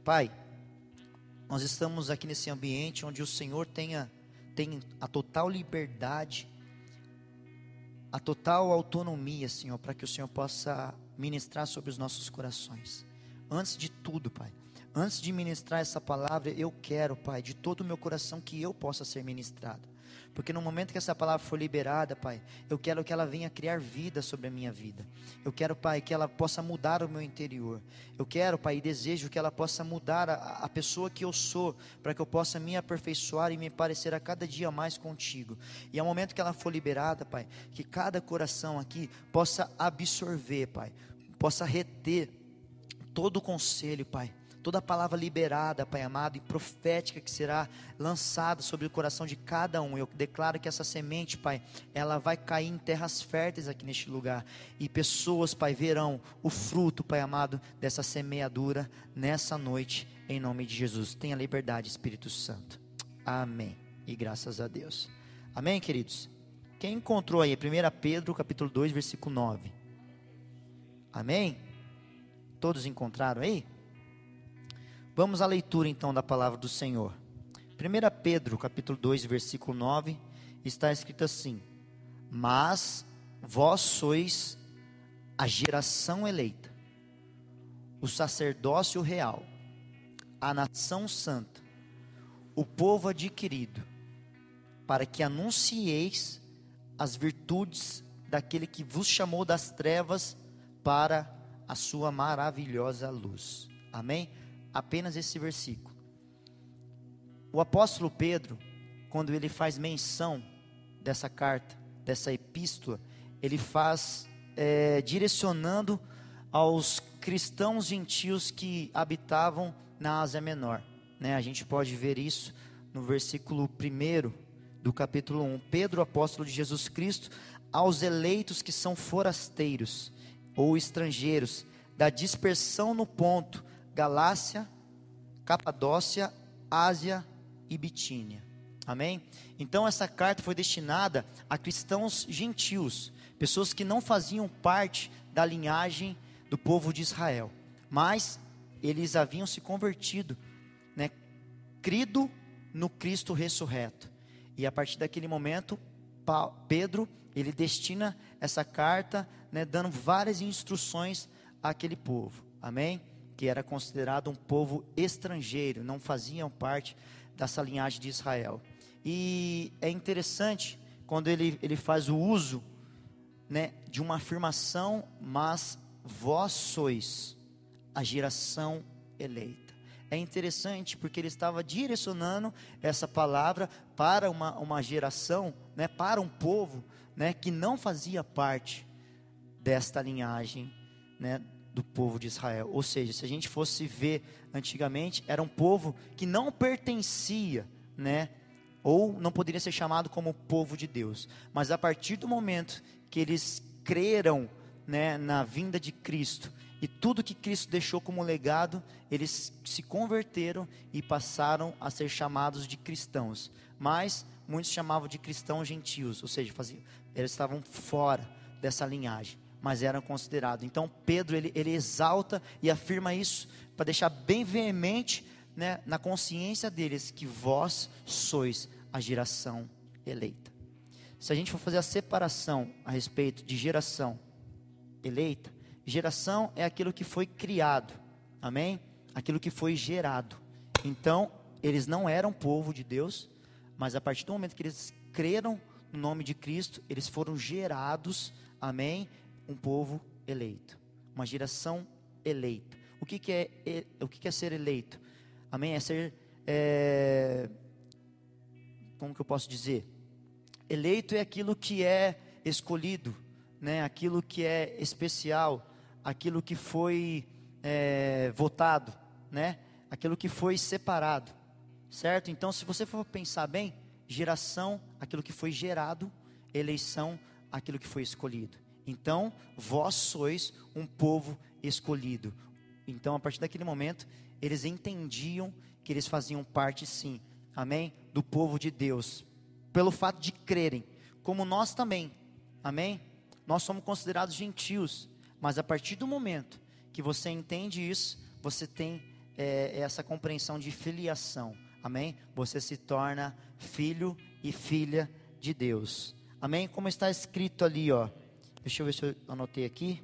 Pai, nós estamos aqui nesse ambiente onde o Senhor tem a total liberdade, a total autonomia, Senhor, para que o Senhor possa ministrar sobre os nossos corações. Antes de tudo, Pai, antes de ministrar essa palavra, eu quero, Pai, de todo o meu coração que eu possa ser ministrado. Porque no momento que essa palavra for liberada, Pai, eu quero que ela venha criar vida sobre a minha vida. Eu quero, Pai, que ela possa mudar o meu interior. Eu quero, Pai, e desejo que ela possa mudar a pessoa que eu sou, para que eu possa me aperfeiçoar e me parecer a cada dia mais contigo. E ao momento que ela for liberada, Pai, que cada coração aqui possa absorver, Pai, possa reter todo o conselho, Pai, toda a palavra liberada, Pai amado, e profética que será lançada sobre o coração de cada um. Eu declaro que essa semente, Pai, ela vai cair em terras férteis aqui neste lugar. E pessoas, Pai, verão o fruto, Pai amado, dessa semeadura nessa noite, em nome de Jesus. Tenha liberdade, Espírito Santo. Amém. E graças a Deus. Amém, queridos? Quem encontrou aí? 1 Pedro, capítulo 2, versículo 9. Amém? Todos encontraram aí? Vamos à leitura então da palavra do Senhor. 1 Pedro, capítulo 2, versículo 9, está escrito assim: mas vós sois a geração eleita, o sacerdócio real, a nação santa, o povo adquirido, para que anuncieis as virtudes daquele que vos chamou das trevas para a sua maravilhosa luz. Amém? Apenas esse versículo. O apóstolo Pedro, quando ele faz menção dessa carta, dessa epístola, ele faz direcionando aos cristãos gentios que habitavam na Ásia Menor, né? A gente pode ver isso no versículo 1 do capítulo 1. Pedro, apóstolo de Jesus Cristo, aos eleitos que são forasteiros ou estrangeiros, da dispersão no Ponto, Galácia, Capadócia, Ásia e Bitínia. Amém? Então essa carta foi destinada a cristãos gentios, pessoas que não faziam parte da linhagem do povo de Israel, mas eles haviam se convertido, né, crido no Cristo ressurreto. E a partir daquele momento, Pedro, ele destina essa carta, né, dando várias instruções àquele povo. Amém? Que era considerado um povo estrangeiro, não faziam parte dessa linhagem de Israel. E é interessante quando ele faz o uso, né, de uma afirmação: mas vós sois a geração eleita. É interessante porque ele estava direcionando essa palavra para uma geração, né, para um povo, né, que não fazia parte desta linhagem, né, do povo de Israel. Ou seja, se a gente fosse ver antigamente, era um povo que não pertencia, né, ou não poderia ser chamado como povo de Deus. Mas a partir do momento que eles creram, né, na vinda de Cristo e tudo que Cristo deixou como legado, eles se converteram e passaram a ser chamados de cristãos. Mas muitos chamavam de cristãos gentios, ou seja, eles estavam fora dessa linhagem, mas eram considerados. Então Pedro ele exalta e afirma isso para deixar bem veemente, né, na consciência deles, que vós sois a geração eleita. Se a gente for fazer a separação a respeito de geração eleita, geração é aquilo que foi criado, amém? Aquilo que foi gerado. Então eles não eram povo de Deus, mas a partir do momento que eles creram no nome de Cristo, eles foram gerados, amém? Um povo eleito, uma geração eleita. O que é ser eleito? Amém? É ser, como que eu posso dizer? Eleito é aquilo que é escolhido, né? Aquilo que é especial, aquilo que foi votado, né? Aquilo que foi separado, certo? Então, se você for pensar bem, geração, aquilo que foi gerado; eleição, aquilo que foi escolhido. Então, vós sois um povo escolhido. Então, a partir daquele momento, eles entendiam que eles faziam parte, sim, amém, do povo de Deus, pelo fato de crerem, como nós também, amém? Nós somos considerados gentios, mas a partir do momento que você entende isso, você tem é essa compreensão de filiação, amém? Você se torna filho e filha de Deus, amém? Como está escrito ali, ó, deixa eu ver se eu anotei aqui,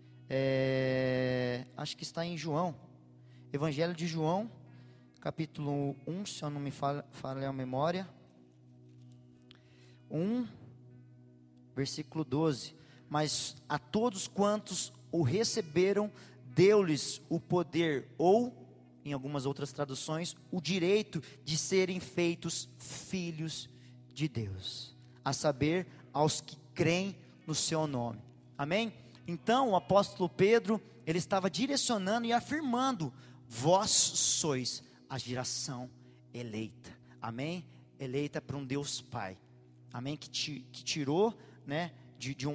acho que está em João, Evangelho de João, capítulo 1, se eu não me falha a memória, 1, versículo 12, mas a todos quantos o receberam, deu-lhes o poder, ou, em algumas outras traduções, o direito de serem feitos filhos de Deus, a saber, aos que creem no seu nome, amém? Então, o apóstolo Pedro, ele estava direcionando e afirmando, vós sois a geração eleita, amém? Eleita por um Deus Pai, amém? Que tirou, né, de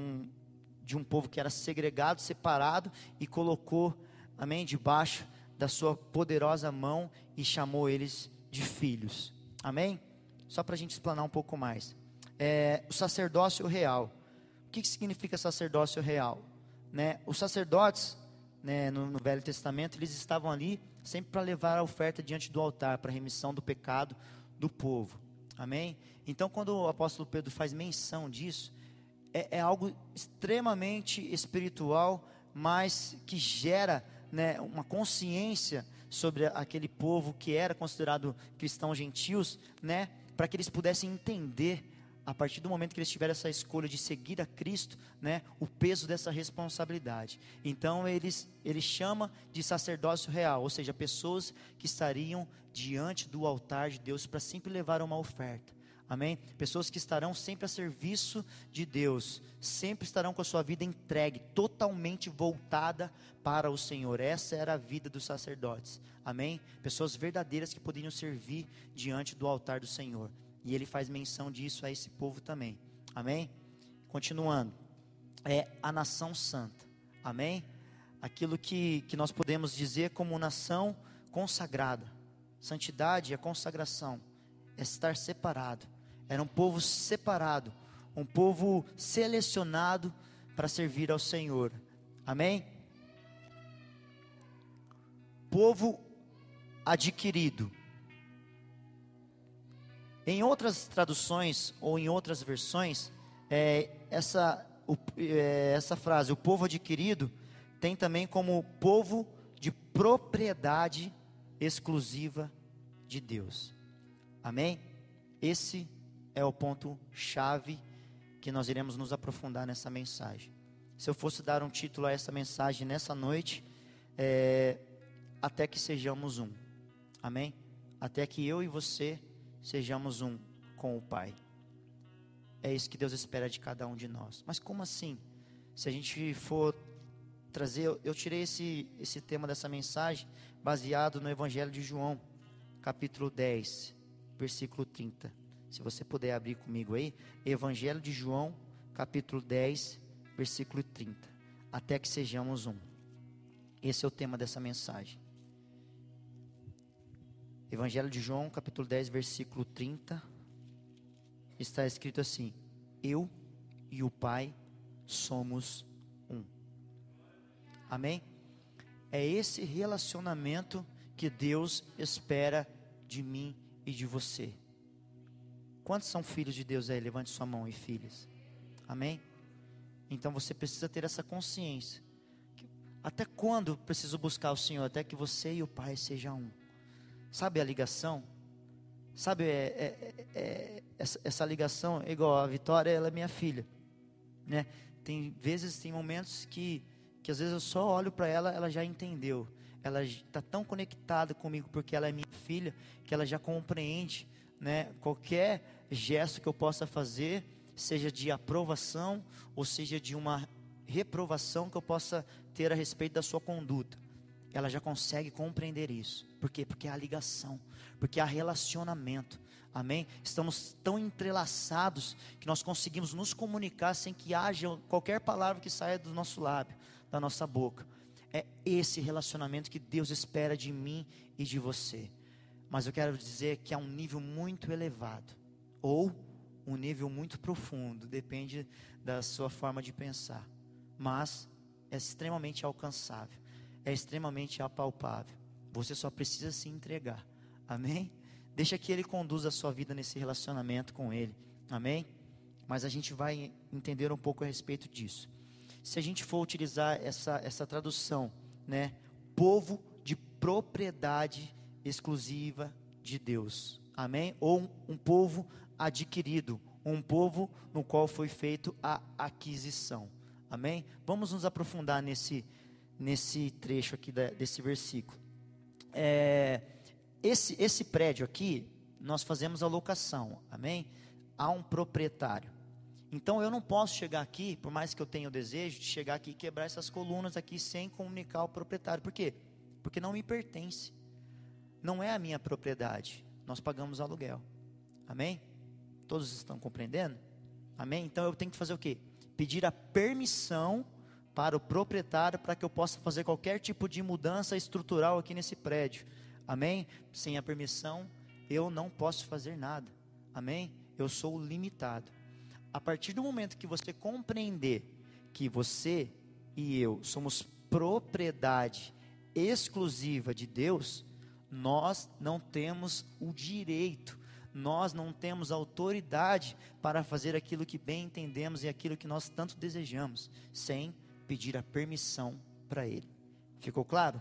um povo que era segregado, separado, e colocou, amém, debaixo da sua poderosa mão, e chamou eles de filhos, amém? Só para a gente explanar um pouco mais, o sacerdócio real. O que significa sacerdócio real? Né? Os sacerdotes, né, no Velho Testamento, eles estavam ali sempre para levar a oferta diante do altar, para a remissão do pecado do povo, amém? Então, quando o apóstolo Pedro faz menção disso, é algo extremamente espiritual, mas que gera, né, uma consciência sobre aquele povo que era considerado cristãos gentios, né, para que eles pudessem entender, a partir do momento que eles tiveram essa escolha de seguir a Cristo, né, o peso dessa responsabilidade. Então ele chama de sacerdócio real, ou seja, pessoas que estariam diante do altar de Deus para sempre levar uma oferta, amém? Pessoas que estarão sempre a serviço de Deus, sempre estarão com a sua vida entregue, totalmente voltada para o Senhor. Essa era a vida dos sacerdotes, amém? Pessoas verdadeiras que poderiam servir diante do altar do Senhor. E ele faz menção disso a esse povo também, amém? Continuando, a nação santa, amém? Aquilo que nós podemos dizer como nação consagrada. Santidade é consagração, é estar separado. Era um povo separado, um povo selecionado para servir ao Senhor, amém? Povo adquirido. Em outras traduções ou em outras versões, essa frase, o povo adquirido, tem também como povo de propriedade exclusiva de Deus, amém? Esse é o ponto chave que nós iremos nos aprofundar nessa mensagem. Se eu fosse dar um título a essa mensagem nessa noite, até que sejamos um, amém? Até que eu e você sejamos um com o Pai. É isso que Deus espera de cada um de nós. Mas como assim? Se a gente for trazer, eu tirei esse tema dessa mensagem baseado no Evangelho de João, capítulo 10, versículo 30. Se você puder abrir comigo aí, Evangelho de João, capítulo 10, versículo 30. Até que sejamos um. Esse é o tema dessa mensagem. Evangelho de João, capítulo 10, versículo 30, está escrito assim: eu e o Pai somos um. Amém? É esse relacionamento que Deus espera de mim e de você. Quantos são filhos de Deus aí? Levante sua mão, e filhas. Amém? Então você precisa ter essa consciência. Até quando preciso buscar o Senhor? Até que você e o Pai sejam um. Sabe a ligação? Sabe, essa ligação é igual a Vitória, ela é minha filha, né? Tem momentos que às vezes eu só olho para ela, ela já entendeu. Ela está tão conectada comigo porque ela é minha filha, que ela já compreende, né? Qualquer gesto que eu possa fazer, seja de aprovação ou seja de uma reprovação que eu possa ter a respeito da sua conduta, ela já consegue compreender isso. Por quê? Porque há ligação, porque há relacionamento, amém? Estamos tão entrelaçados que nós conseguimos nos comunicar sem que haja qualquer palavra que saia do nosso lábio, da nossa boca. É esse relacionamento que Deus espera de mim e de você. Mas eu quero dizer que é um nível muito elevado, ou um nível muito profundo, depende da sua forma de pensar, mas é extremamente alcançável, é extremamente apalpável, Você só precisa se entregar. Amém? Deixa que Ele conduza a sua vida nesse relacionamento com Ele. Amém? Mas a gente vai entender um pouco a respeito disso. Se a gente for utilizar essa tradução, né? Povo de propriedade exclusiva de Deus. Amém? Ou um povo adquirido. Um povo no qual foi feito a aquisição. Amém? Vamos nos aprofundar nesse trecho aqui desse versículo. Esse prédio aqui, nós fazemos a locação. Amém? Há um proprietário. Então eu não posso chegar aqui, por mais que eu tenha o desejo de chegar aqui e quebrar essas colunas aqui sem comunicar ao proprietário. Por quê? Porque não me pertence. Não é a minha propriedade. Nós pagamos aluguel. Amém? Todos estão compreendendo? Amém? Então eu tenho que fazer o quê? Pedir a permissão para o proprietário para que eu possa fazer qualquer tipo de mudança estrutural aqui nesse prédio. Amém? Sem a permissão eu não posso fazer nada. Amém? Eu sou limitado. A partir do momento que você compreender que você e eu somos propriedade exclusiva de Deus, nós não temos o direito, nós não temos autoridade para fazer aquilo que bem entendemos e aquilo que nós tanto desejamos, sem pedir a permissão para Ele. Ficou claro?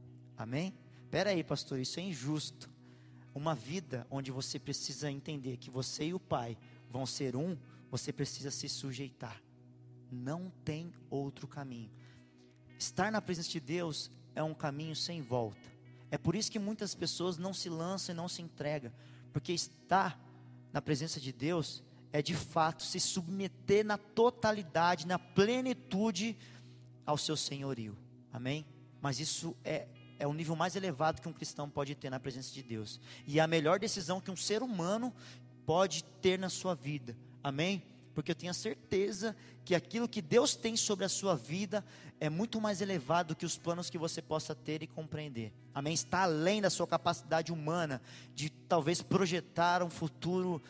Amém? Espera aí, pastor, isso é injusto. Uma vida onde você precisa entender que você e o Pai vão ser um, você precisa se sujeitar. Não tem outro caminho. Estar na presença de Deus é um caminho sem volta. É por isso que muitas pessoas não se lançam e não se entregam. Porque estar na presença de Deus é de fato se submeter na totalidade, na plenitude ao seu senhorio. Amém? Mas isso é o nível mais elevado que um cristão pode ter na presença de Deus. E é a melhor decisão que um ser humano pode ter na sua vida. Amém? Porque eu tenho a certeza que aquilo que Deus tem sobre a sua vida é muito mais elevado do que os planos que você possa ter e compreender. Amém? Está além da sua capacidade humana de talvez projetar um futuro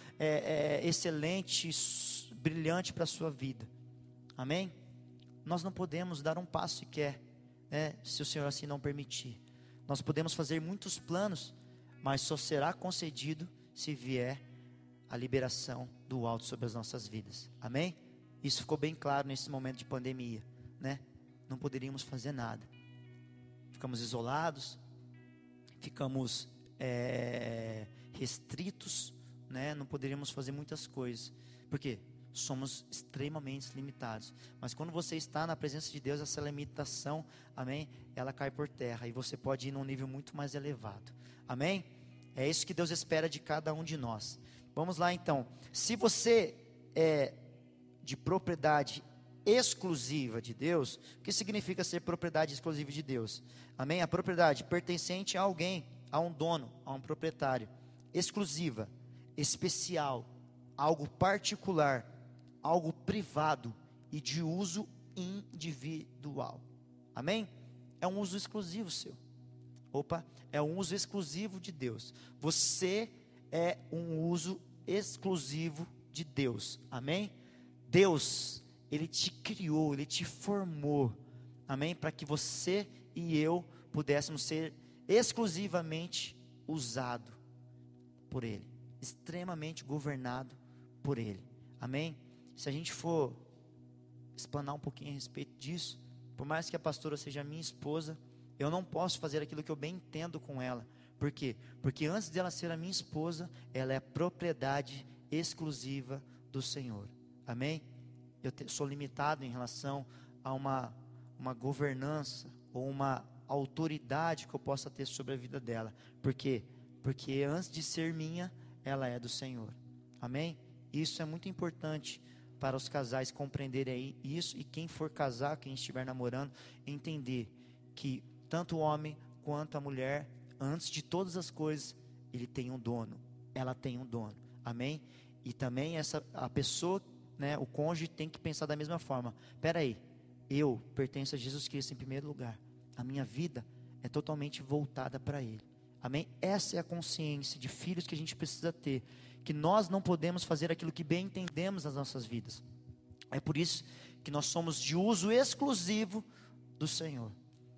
excelente, brilhante para a sua vida. Amém? Nós não podemos dar um passo sequer, se o Senhor assim não permitir. Nós podemos fazer muitos planos, mas só será concedido se vier a liberação do alto sobre as nossas vidas. Amém? Isso ficou bem claro nesse momento de pandemia, né? Não poderíamos fazer nada. Ficamos isolados, ficamos restritos, né? Não poderíamos fazer muitas coisas. Por quê? Somos extremamente limitados. Mas quando você está na presença de Deus, essa limitação, amém? Ela cai por terra e você pode ir num nível muito mais elevado. Amém? É isso que Deus espera de cada um de nós. Vamos lá então. Se você é de propriedade exclusiva de Deus, o que significa ser propriedade exclusiva de Deus? Amém? A propriedade pertencente a alguém, a um dono, a um proprietário. Exclusiva, especial, algo particular, algo privado e de uso individual. Amém? É um uso exclusivo seu. É um uso exclusivo de Deus. Você é um uso exclusivo de Deus. Amém? Deus, Ele te criou, Ele te formou. Amém? Para que você e eu pudéssemos ser exclusivamente usado por Ele. Extremamente governado por Ele. Amém? Se a gente for explanar um pouquinho a respeito disso, por mais que a pastora seja minha esposa, eu não posso fazer aquilo que eu bem entendo com ela. Por quê? Porque antes dela ser a minha esposa, ela é propriedade exclusiva do Senhor. Amém? Eu sou limitado em relação a uma governança ou uma autoridade que eu possa ter sobre a vida dela. Por quê? Porque antes de ser minha, ela é do Senhor. Amém? Isso é muito importante para os casais compreenderem isso, e quem for casar, quem estiver namorando, entender que tanto o homem quanto a mulher, antes de todas as coisas, ele tem um dono, ela tem um dono. Amém? E também a pessoa, né, o cônjuge tem que pensar da mesma forma. Espera aí, eu pertenço a Jesus Cristo em primeiro lugar. A minha vida é totalmente voltada para Ele. Amém? Essa é a consciência de filhos que a gente precisa ter. Que nós não podemos fazer aquilo que bem entendemos nas nossas vidas. É por isso que nós somos de uso exclusivo do Senhor.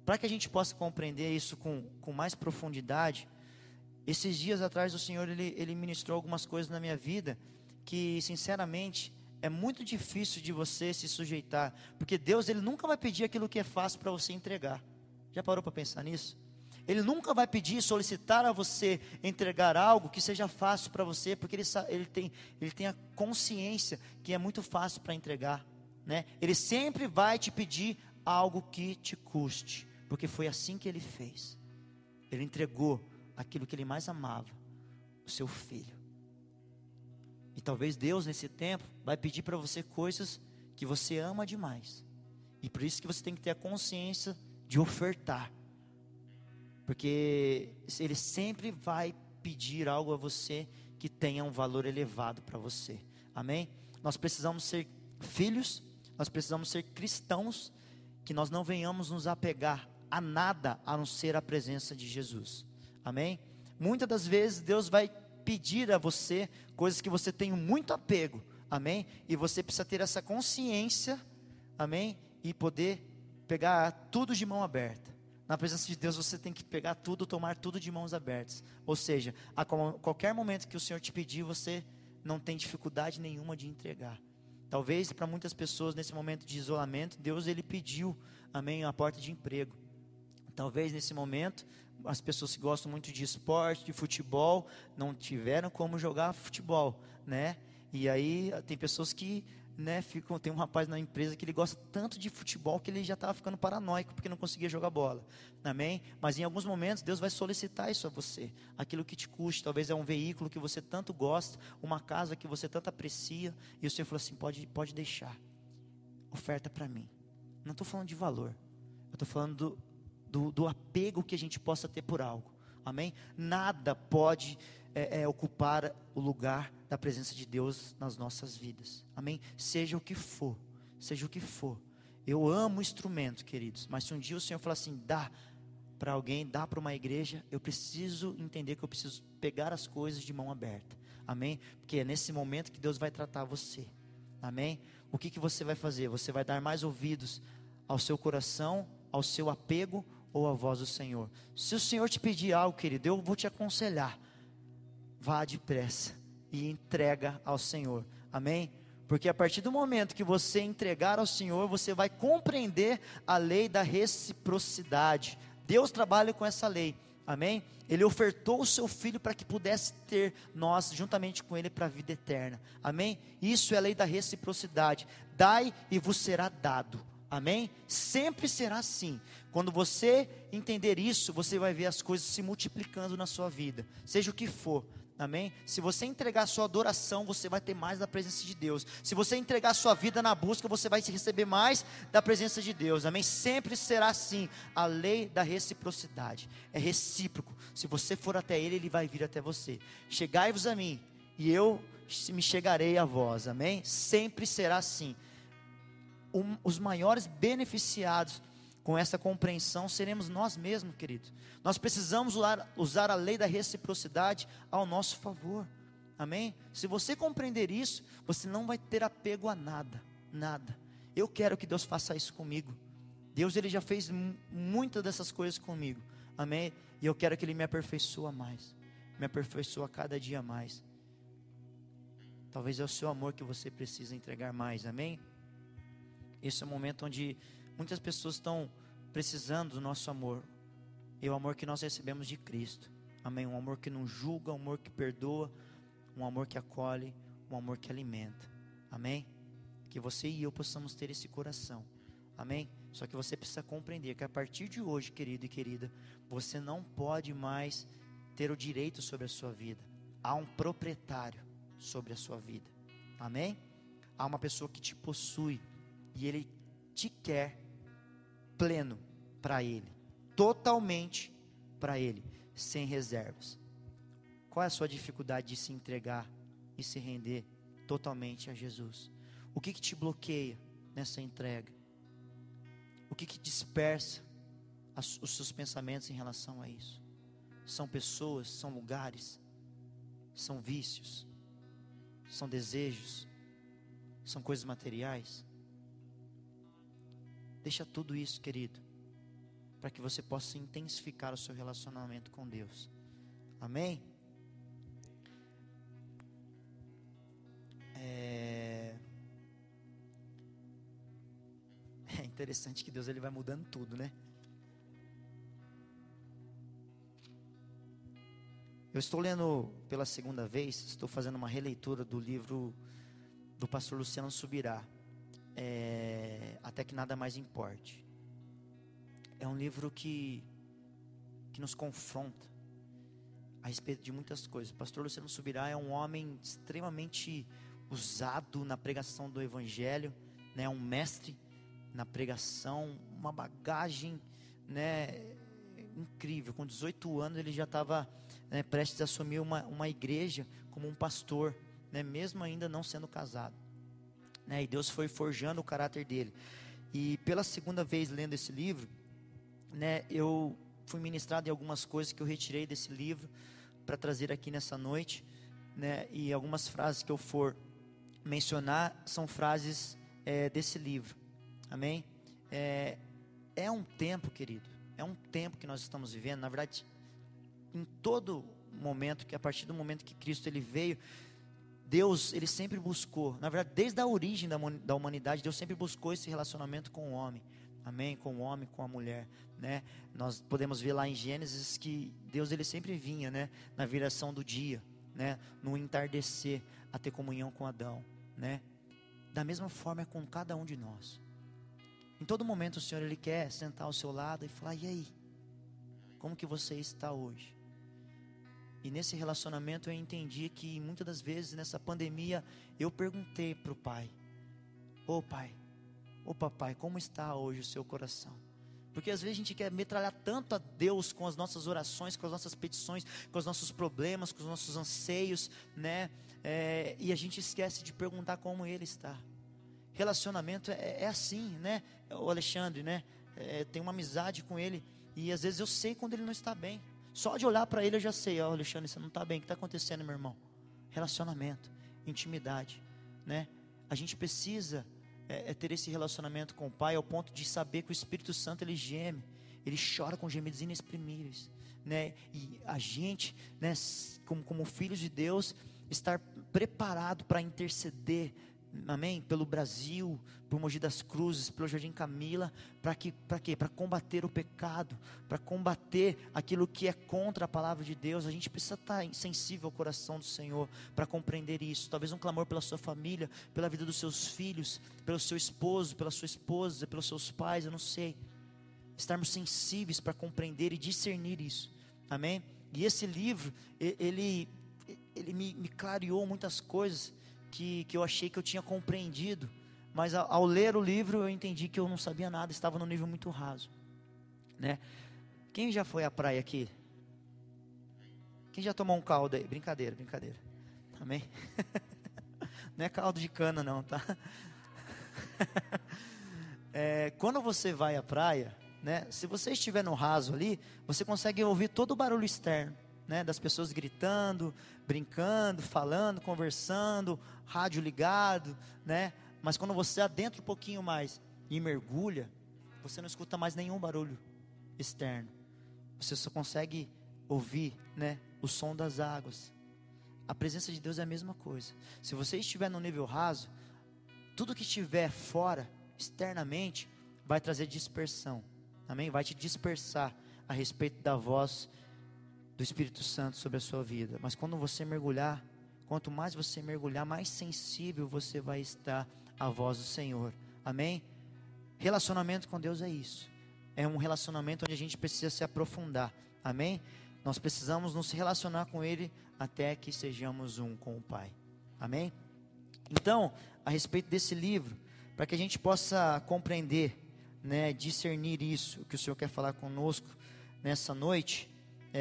para que a gente possa compreender isso com mais profundidade, esses dias atrás o Senhor, Ele ministrou algumas coisas na minha vida, que sinceramente é muito difícil de você se sujeitar, porque Deus, Ele nunca vai pedir aquilo que é fácil para você entregar. Já parou para pensar nisso? Ele nunca vai pedir, solicitar a você entregar algo que seja fácil para você, porque ele tem a consciência que é muito fácil para entregar, né? Ele sempre vai te pedir algo que te custe, porque foi assim que Ele fez. Ele entregou aquilo que Ele mais amava, o seu filho. E talvez Deus nesse tempo vai pedir para você coisas que você ama demais, e por isso que você tem que ter a consciência de ofertar, porque Ele sempre vai pedir algo a você que tenha um valor elevado para você, amém? Nós precisamos ser filhos, nós precisamos ser cristãos, que nós não venhamos nos apegar a nada, a não ser a presença de Jesus, amém? Muitas das vezes Deus vai pedir a você coisas que você tem muito apego, amém? E você precisa ter essa consciência, amém? E poder pegar tudo de mão aberta. Na presença de Deus você tem que pegar tudo, tomar tudo de mãos abertas. Ou seja, a qualquer momento que o Senhor te pedir, você não tem dificuldade nenhuma de entregar. Talvez para muitas pessoas nesse momento de isolamento, Deus Ele pediu, amém, a porta de emprego. Talvez nesse momento, as pessoas que gostam muito de esporte, de futebol, não tiveram como jogar futebol, né? E aí tem pessoas que, né, tem um rapaz na empresa que ele gosta tanto de futebol que ele já estava ficando paranoico porque não conseguia jogar bola, amém? Mas em alguns momentos Deus vai solicitar isso a você, aquilo que te custa. Talvez é um veículo que você tanto gosta, uma casa que você tanto aprecia, e o Senhor falou assim, pode deixar, oferta para mim. Não estou falando de valor, eu estou falando do apego que a gente possa ter por algo, amém? Nada pode ocupar o lugar da presença de Deus nas nossas vidas, amém? Seja o que for, eu amo instrumento, queridos, mas se um dia o Senhor falar assim, dá para alguém, dá para uma igreja, eu preciso entender que eu preciso pegar as coisas de mão aberta, amém? Porque é nesse momento que Deus vai tratar você, amém? O que você vai fazer? Você vai dar mais ouvidos ao seu coração, ao seu apego, ou a voz do Senhor? Se o Senhor te pedir algo, querido, eu vou te aconselhar, vá depressa e entrega ao Senhor, amém? Porque a partir do momento que você entregar ao Senhor, você vai compreender a lei da reciprocidade. Deus trabalha com essa lei, amém? Ele ofertou o seu Filho para que pudesse ter nós, juntamente com Ele, para a vida eterna, amém? Isso é a lei da reciprocidade. Dai e vos será dado, amém? Sempre será assim. Quando você entender isso, você vai ver as coisas se multiplicando na sua vida, seja o que for, amém? Se você entregar a sua adoração, você vai ter mais da presença de Deus. Se você entregar a sua vida na busca, você vai receber mais da presença de Deus, amém? Sempre será assim. A lei da reciprocidade é recíproco. Se você for até Ele, Ele vai vir até você. Chegai-vos a mim, e eu me chegarei a vós, amém? Sempre será assim. Os maiores beneficiados com essa compreensão seremos nós mesmos, querido. Nós precisamos usar a lei da reciprocidade ao nosso favor, amém? Se você compreender isso, você não vai ter apego a nada, nada. Eu quero que Deus faça isso comigo. Deus, Ele já fez muitas dessas coisas comigo, amém? E eu quero que Ele me aperfeiçoe mais, me aperfeiçoe cada dia mais. Talvez é o seu amor que você precisa entregar mais, amém? Esse é o momento onde muitas pessoas estão precisando do nosso amor, e o amor que nós recebemos de Cristo, amém? Um amor que não julga, um amor que perdoa, um amor que acolhe, um amor que alimenta, amém? Que você e eu possamos ter esse coração, amém? Só que você precisa compreender que a partir de hoje, querido e querida, você não pode mais ter o direito sobre a sua vida. Há um proprietário sobre a sua vida, amém? Há uma pessoa que te possui, e Ele te quer pleno para Ele, totalmente para Ele, sem reservas. Qual é a sua dificuldade de se entregar e se render totalmente a Jesus? O que te bloqueia nessa entrega? O que dispersa os seus pensamentos em relação a isso? São pessoas, são lugares, são vícios, são desejos, são coisas materiais? Deixa tudo isso, querido, para que você possa intensificar o seu relacionamento com Deus. Amém? É interessante que Deus ele vai mudando tudo, né? Eu estou lendo pela segunda vez, estou fazendo uma releitura do livro do pastor Luciano Subirá, Até que Nada Mais Importe. É um livro que nos confronta a respeito de muitas coisas. O pastor Luciano Subirá é um homem extremamente usado na pregação do evangelho, né? Um mestre na pregação, uma bagagem, né, incrível. Com 18 anos ele já estava, né, prestes a assumir uma igreja como um pastor, né, mesmo ainda não sendo casado, né, e Deus foi forjando o caráter dele. E pela segunda vez lendo esse livro, né, eu fui ministrado em algumas coisas que eu retirei desse livro para trazer aqui nessa noite, né, e algumas frases que eu for mencionar são frases desse livro. Amém? É um tempo, querido, é um tempo que nós estamos vivendo, na verdade, em todo momento, que a partir do momento que Cristo ele veio, Deus, ele sempre buscou, na verdade, desde a origem da humanidade, Deus sempre buscou esse relacionamento com o homem. Amém? Com o homem, com a mulher, né? Nós podemos ver lá em Gênesis que Deus ele sempre vinha, né, na viração do dia, né, no entardecer, a ter comunhão com Adão, né? Da mesma forma é com cada um de nós. Em todo momento o Senhor ele quer sentar ao seu lado e falar: e aí? Como que você está hoje? E nesse relacionamento eu entendi que muitas das vezes nessa pandemia eu perguntei para o Pai: ô Pai, ô Papai, como está hoje o seu coração? Porque às vezes a gente quer metralhar tanto a Deus com as nossas orações, com as nossas petições, com os nossos problemas, com os nossos anseios, né? E a gente esquece de perguntar como Ele está. Relacionamento é assim, né? O Alexandre, né? Tem uma amizade com ele e às vezes eu sei quando ele não está bem. Só de olhar para ele eu já sei: ó, Alexandre, você não está bem, o que está acontecendo, meu irmão? Relacionamento, intimidade, né? A gente precisa ter esse relacionamento com o Pai ao ponto de saber que o Espírito Santo ele geme, ele chora com gemidos inexprimíveis, né? E a gente, né, como filhos de Deus, estar preparado para interceder, amém, pelo Brasil, por Mogi das Cruzes, pelo Jardim Camila, para quê? Para combater o pecado, para combater aquilo que é contra a palavra de Deus. A gente precisa estar sensível ao coração do Senhor para compreender isso. Talvez um clamor pela sua família, pela vida dos seus filhos, pelo seu esposo, pela sua esposa, pelos seus pais, eu não sei. Estarmos sensíveis para compreender e discernir isso, amém? E esse livro, ele me clareou muitas coisas que eu achei que eu tinha compreendido, mas ao ler o livro eu entendi que eu não sabia nada, estava num nível muito raso, né? Quem já foi à praia aqui? Quem já tomou um caldo aí? Brincadeira, amém? Não é caldo de cana não, tá? Quando você vai à praia, né, se você estiver no raso ali, você consegue ouvir todo o barulho externo, né, das pessoas gritando, brincando, falando, conversando, rádio ligado, né? Mas quando você adentra um pouquinho mais e mergulha, você não escuta mais nenhum barulho externo. Você só consegue ouvir, né, o som das águas. A presença de Deus é a mesma coisa. Se você estiver no nível raso, tudo que estiver fora, externamente, vai trazer dispersão. Amém? Vai te dispersar a respeito da voz do Espírito Santo sobre a sua vida. Mas quando você mergulhar, quanto mais você mergulhar, mais sensível você vai estar à voz do Senhor. Amém? Relacionamento com Deus é isso. É um relacionamento onde a gente precisa se aprofundar. Amém? Nós precisamos nos relacionar com Ele até que sejamos um com o Pai. Amém? Então, a respeito desse livro, para que a gente possa compreender, né, discernir isso, que o Senhor quer falar conosco nessa noite,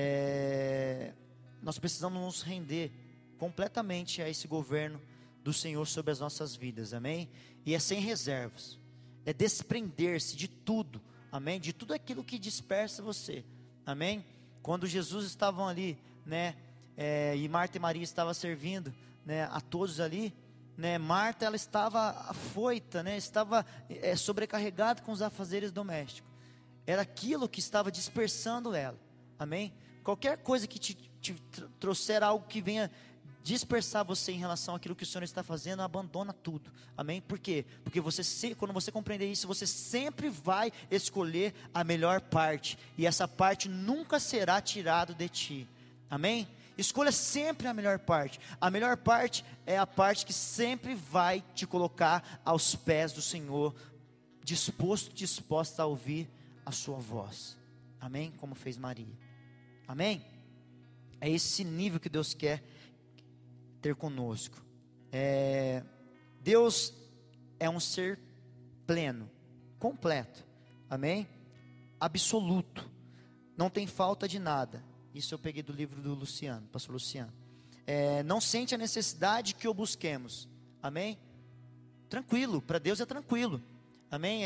nós precisamos nos render completamente a esse governo do Senhor sobre as nossas vidas, amém? E é sem reservas, é desprender-se de tudo, amém? De tudo aquilo que dispersa você, amém? Quando Jesus estavam ali, né, e Marta e Maria estavam servindo, né, a todos ali, né, Marta ela estava afoita, né, estava sobrecarregada com os afazeres domésticos. era aquilo que estava dispersando ela, amém? Qualquer coisa que te trouxer algo que venha dispersar você em relação àquilo que o Senhor está fazendo, abandona tudo, amém? Por quê? Porque quando você compreender isso, você sempre vai escolher a melhor parte, e essa parte nunca será tirada de ti, amém? Escolha sempre a melhor parte é a parte que sempre vai te colocar aos pés do Senhor, disposta a ouvir a sua voz, amém? Como fez Maria, amém? É esse nível que Deus quer ter conosco. Deus é um ser pleno, completo, amém? Absoluto, não tem falta de nada. Isso eu peguei do livro do Luciano, pastor Luciano. Não sente a necessidade que o busquemos, amém? Tranquilo, para Deus é tranquilo, amém?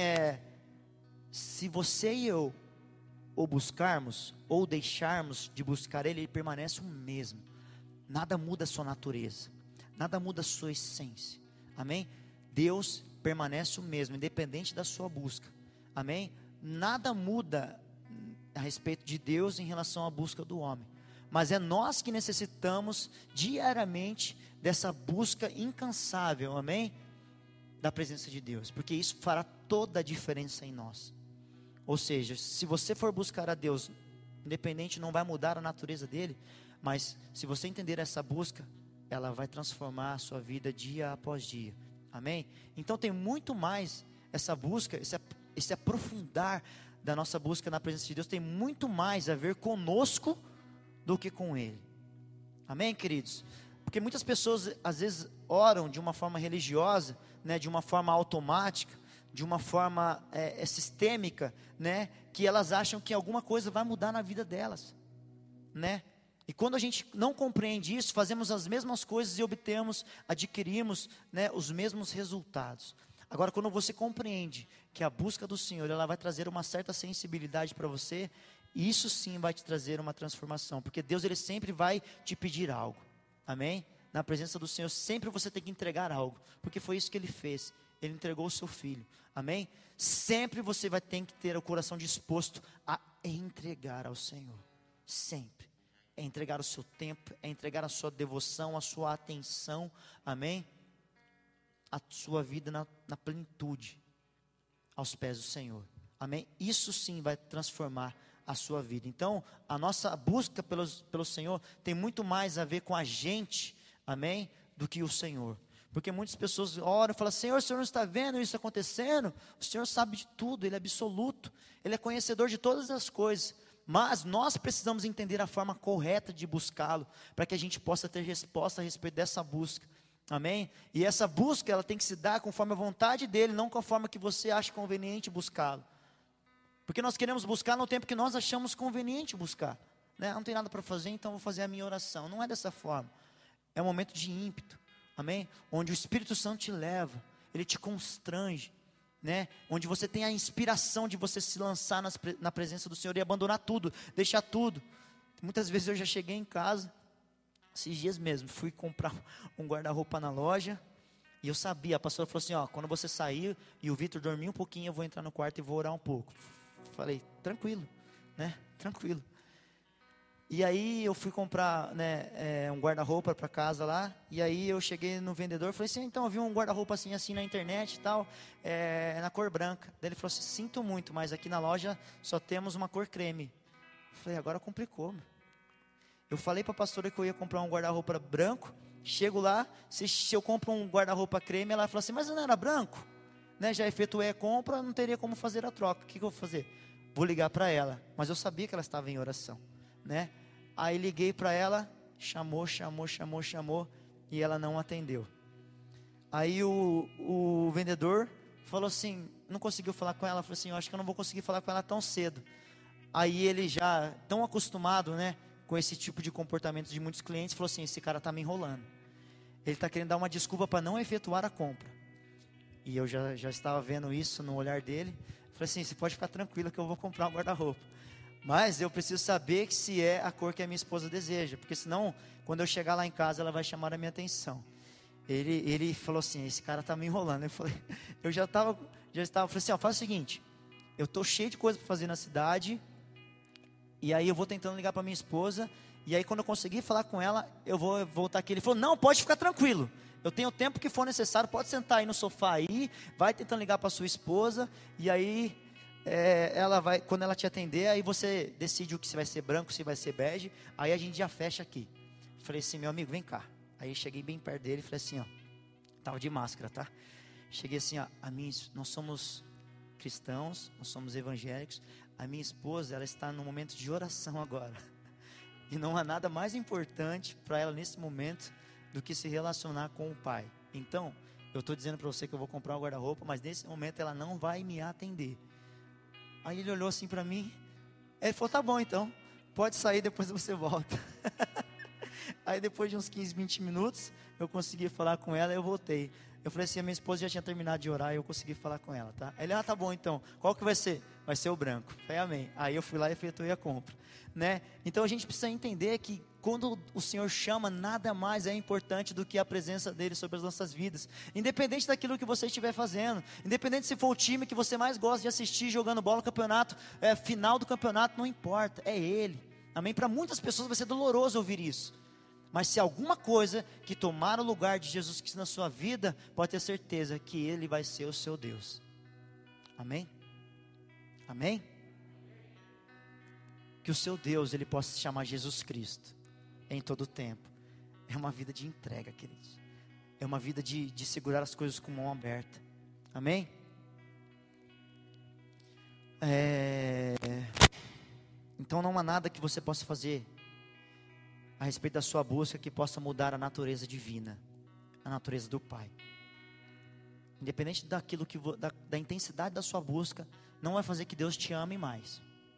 Se você e eu ou buscarmos, ou deixarmos de buscar Ele, Ele permanece o mesmo. Nada muda a sua natureza, nada muda a sua essência, amém? Deus permanece o mesmo, independente da sua busca, amém? Nada muda a respeito de Deus em relação à busca do homem, mas é nós que necessitamos diariamente dessa busca incansável, amém? Da presença de Deus, porque isso fará toda a diferença em nós. Ou seja, se você for buscar a Deus, independente, não vai mudar a natureza dele, mas se você entender essa busca, ela vai transformar a sua vida dia após dia, amém? Então tem muito mais essa busca, esse aprofundar da nossa busca na presença de Deus, tem muito mais a ver conosco do que com Ele, amém, queridos? Porque muitas pessoas às vezes oram de uma forma religiosa, né, de uma forma automática, de uma forma sistêmica, né, que elas acham que alguma coisa vai mudar na vida delas, né? E quando a gente não compreende isso, fazemos as mesmas coisas e adquirimos, né, os mesmos resultados. Agora, quando você compreende que a busca do Senhor, ela vai trazer uma certa sensibilidade para você, isso sim vai te trazer uma transformação, porque Deus, Ele sempre vai te pedir algo, amém? Na presença do Senhor, sempre você tem que entregar algo, porque foi isso que Ele fez, Ele entregou o seu Filho, amém? Sempre você vai ter que ter o coração disposto a entregar ao Senhor, sempre. É entregar o seu tempo, é entregar a sua devoção, a sua atenção, amém? A sua vida na plenitude, aos pés do Senhor, amém? Isso sim vai transformar a sua vida. Então, a nossa busca pelo Senhor tem muito mais a ver com a gente, amém? Do que o Senhor. Porque muitas pessoas oram e falam: Senhor, o Senhor não está vendo isso acontecendo? O Senhor sabe de tudo, Ele é absoluto, Ele é conhecedor de todas as coisas. Mas nós precisamos entender a forma correta de buscá-lo, para que a gente possa ter resposta a respeito dessa busca, amém? E essa busca, ela tem que se dar conforme a vontade dEle, não conforme que você acha conveniente buscá-lo. Porque nós queremos buscar no tempo que nós achamos conveniente buscar, né? Não tem nada para fazer, então vou fazer a minha oração. Não é dessa forma, é um momento de ímpeto, amém? Onde o Espírito Santo te leva, Ele te constrange, né? Onde você tem a inspiração de você se lançar na presença do Senhor e abandonar tudo, deixar tudo. Muitas vezes eu já cheguei em casa, esses dias mesmo, fui comprar um guarda-roupa na loja, e eu sabia, a pastora falou assim: ó, quando você sair e o Vitor dormir um pouquinho, eu vou entrar no quarto e vou orar um pouco. Falei, tranquilo, né? Tranquilo. E aí eu fui comprar, né, um guarda-roupa para casa lá, e aí eu cheguei no vendedor e falei assim: então eu vi um guarda-roupa assim na internet e tal, na cor branca. Daí ele falou assim: sinto muito, mas aqui na loja só temos uma cor creme. Eu falei: agora complicou, meu. Eu falei para a pastora que eu ia comprar um guarda-roupa branco, chego lá, se eu compro um guarda-roupa creme, ela falou assim: mas não era branco? Né, já efetuei a compra, não teria como fazer a troca. O que eu vou fazer? Vou ligar para ela, mas eu sabia que ela estava em oração, né? Aí liguei para ela, chamou, e ela não atendeu. Aí o vendedor falou assim, não conseguiu falar com ela, falou assim: eu acho que eu não vou conseguir falar com ela tão cedo. Aí ele, já tão acostumado, né, com esse tipo de comportamento de muitos clientes, falou assim: esse cara está me enrolando, ele está querendo dar uma desculpa para não efetuar a compra. E eu já estava vendo isso no olhar dele. Falei assim: você pode ficar tranquilo que eu vou comprar um guarda-roupa, mas eu preciso saber que se é a cor que a minha esposa deseja, porque senão, quando eu chegar lá em casa, ela vai chamar a minha atenção. Ele falou assim: esse cara está me enrolando. Eu falei, eu já estava, falei assim: ó, faz o seguinte, eu estou cheio de coisa para fazer na cidade, e aí eu vou tentando ligar para minha esposa, e aí quando eu conseguir falar com ela, eu vou voltar aqui. Ele falou, não, pode ficar tranquilo, eu tenho o tempo que for necessário, pode sentar aí no sofá aí, vai tentando ligar para sua esposa, e aí ela vai, quando ela te atender, aí você decide o que se vai ser branco, se vai ser bege, aí a gente já fecha aqui. Falei assim, meu amigo, vem cá. Aí cheguei bem perto dele e falei assim, ó, tava de máscara, tá? Cheguei assim, ó, nós somos cristãos, nós somos evangélicos, a minha esposa, ela está no momento de oração agora, e não há nada mais importante para ela nesse momento, do que se relacionar com o Pai. Então, eu estou dizendo para você que eu vou comprar um guarda-roupa, mas nesse momento ela não vai me atender. Aí ele olhou assim para mim, ele falou, tá bom então, pode sair, depois você volta. Aí depois de uns 15, 20 minutos, eu consegui falar com ela e eu voltei. Eu falei assim, a minha esposa já tinha terminado de orar e eu consegui falar com ela, tá? Aí ele, tá bom então, qual que vai ser? Vai ser o branco. Eu falei, amém. Aí eu fui lá e efetuei a compra, né? Então a gente precisa entender que quando o Senhor chama, nada mais é importante do que a presença dele sobre as nossas vidas. Independente daquilo que você estiver fazendo, independente se for o time que você mais gosta de assistir jogando bola no campeonato, final do campeonato, não importa, é ele. Amém? Para muitas pessoas vai ser doloroso ouvir isso. Mas se alguma coisa que tomar o lugar de Jesus Cristo na sua vida, pode ter certeza que Ele vai ser o seu Deus. Amém? Amém? Que o seu Deus, Ele possa se chamar Jesus Cristo, em todo o tempo. É uma vida de entrega, queridos. É uma vida de segurar as coisas com mão aberta. Amém? Então não há nada que você possa fazer a respeito da sua busca que possa mudar a natureza divina, a natureza do Pai. Independente daquilo da intensidade da sua busca, não vai fazer que Deus te ame mais.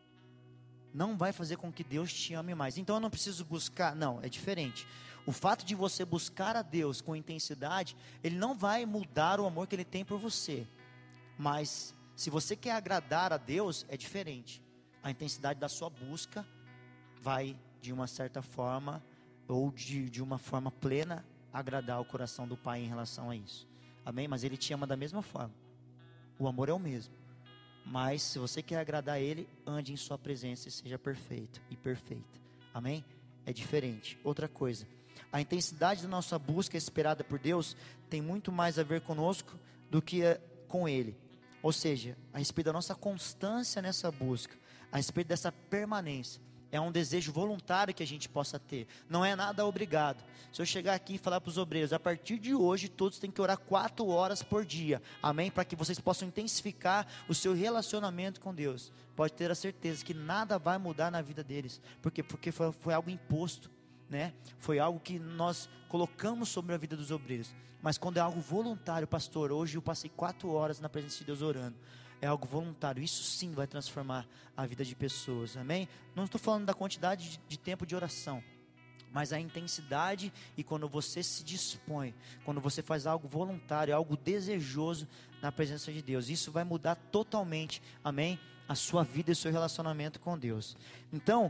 Não vai fazer com que Deus te ame mais. Então eu não preciso buscar, não, é diferente. O fato de você buscar a Deus com intensidade, Ele não vai mudar o amor que Ele tem por você. Mas se você quer agradar a Deus, é diferente. A intensidade da sua busca vai, de uma certa forma, ou de uma forma plena, agradar o coração do Pai em relação a isso. Amém? Mas Ele te ama da mesma forma. O amor é o mesmo. Mas se você quer agradar Ele, ande em sua presença e seja perfeito e perfeita. Amém? É diferente. Outra coisa, a intensidade da nossa busca esperada por Deus tem muito mais a ver conosco do que com Ele. Ou seja, a respeito da nossa constância nessa busca, a respeito dessa permanência. É um desejo voluntário que a gente possa ter. Não é nada obrigado. Se eu chegar aqui e falar para os obreiros, a partir de hoje, todos têm que orar 4 horas por dia. Amém? Para que vocês possam intensificar o seu relacionamento com Deus. Pode ter a certeza que nada vai mudar na vida deles. Por quê? Porque foi algo imposto, né? Foi algo que nós colocamos sobre a vida dos obreiros. Mas quando é algo voluntário, pastor, hoje eu passei 4 horas na presença de Deus orando. É algo voluntário, isso sim vai transformar a vida de pessoas, amém? Não estou falando da quantidade de tempo de oração, mas a intensidade e quando você se dispõe, quando você faz algo voluntário, algo desejoso na presença de Deus, isso vai mudar totalmente, amém? A sua vida e o seu relacionamento com Deus. Então,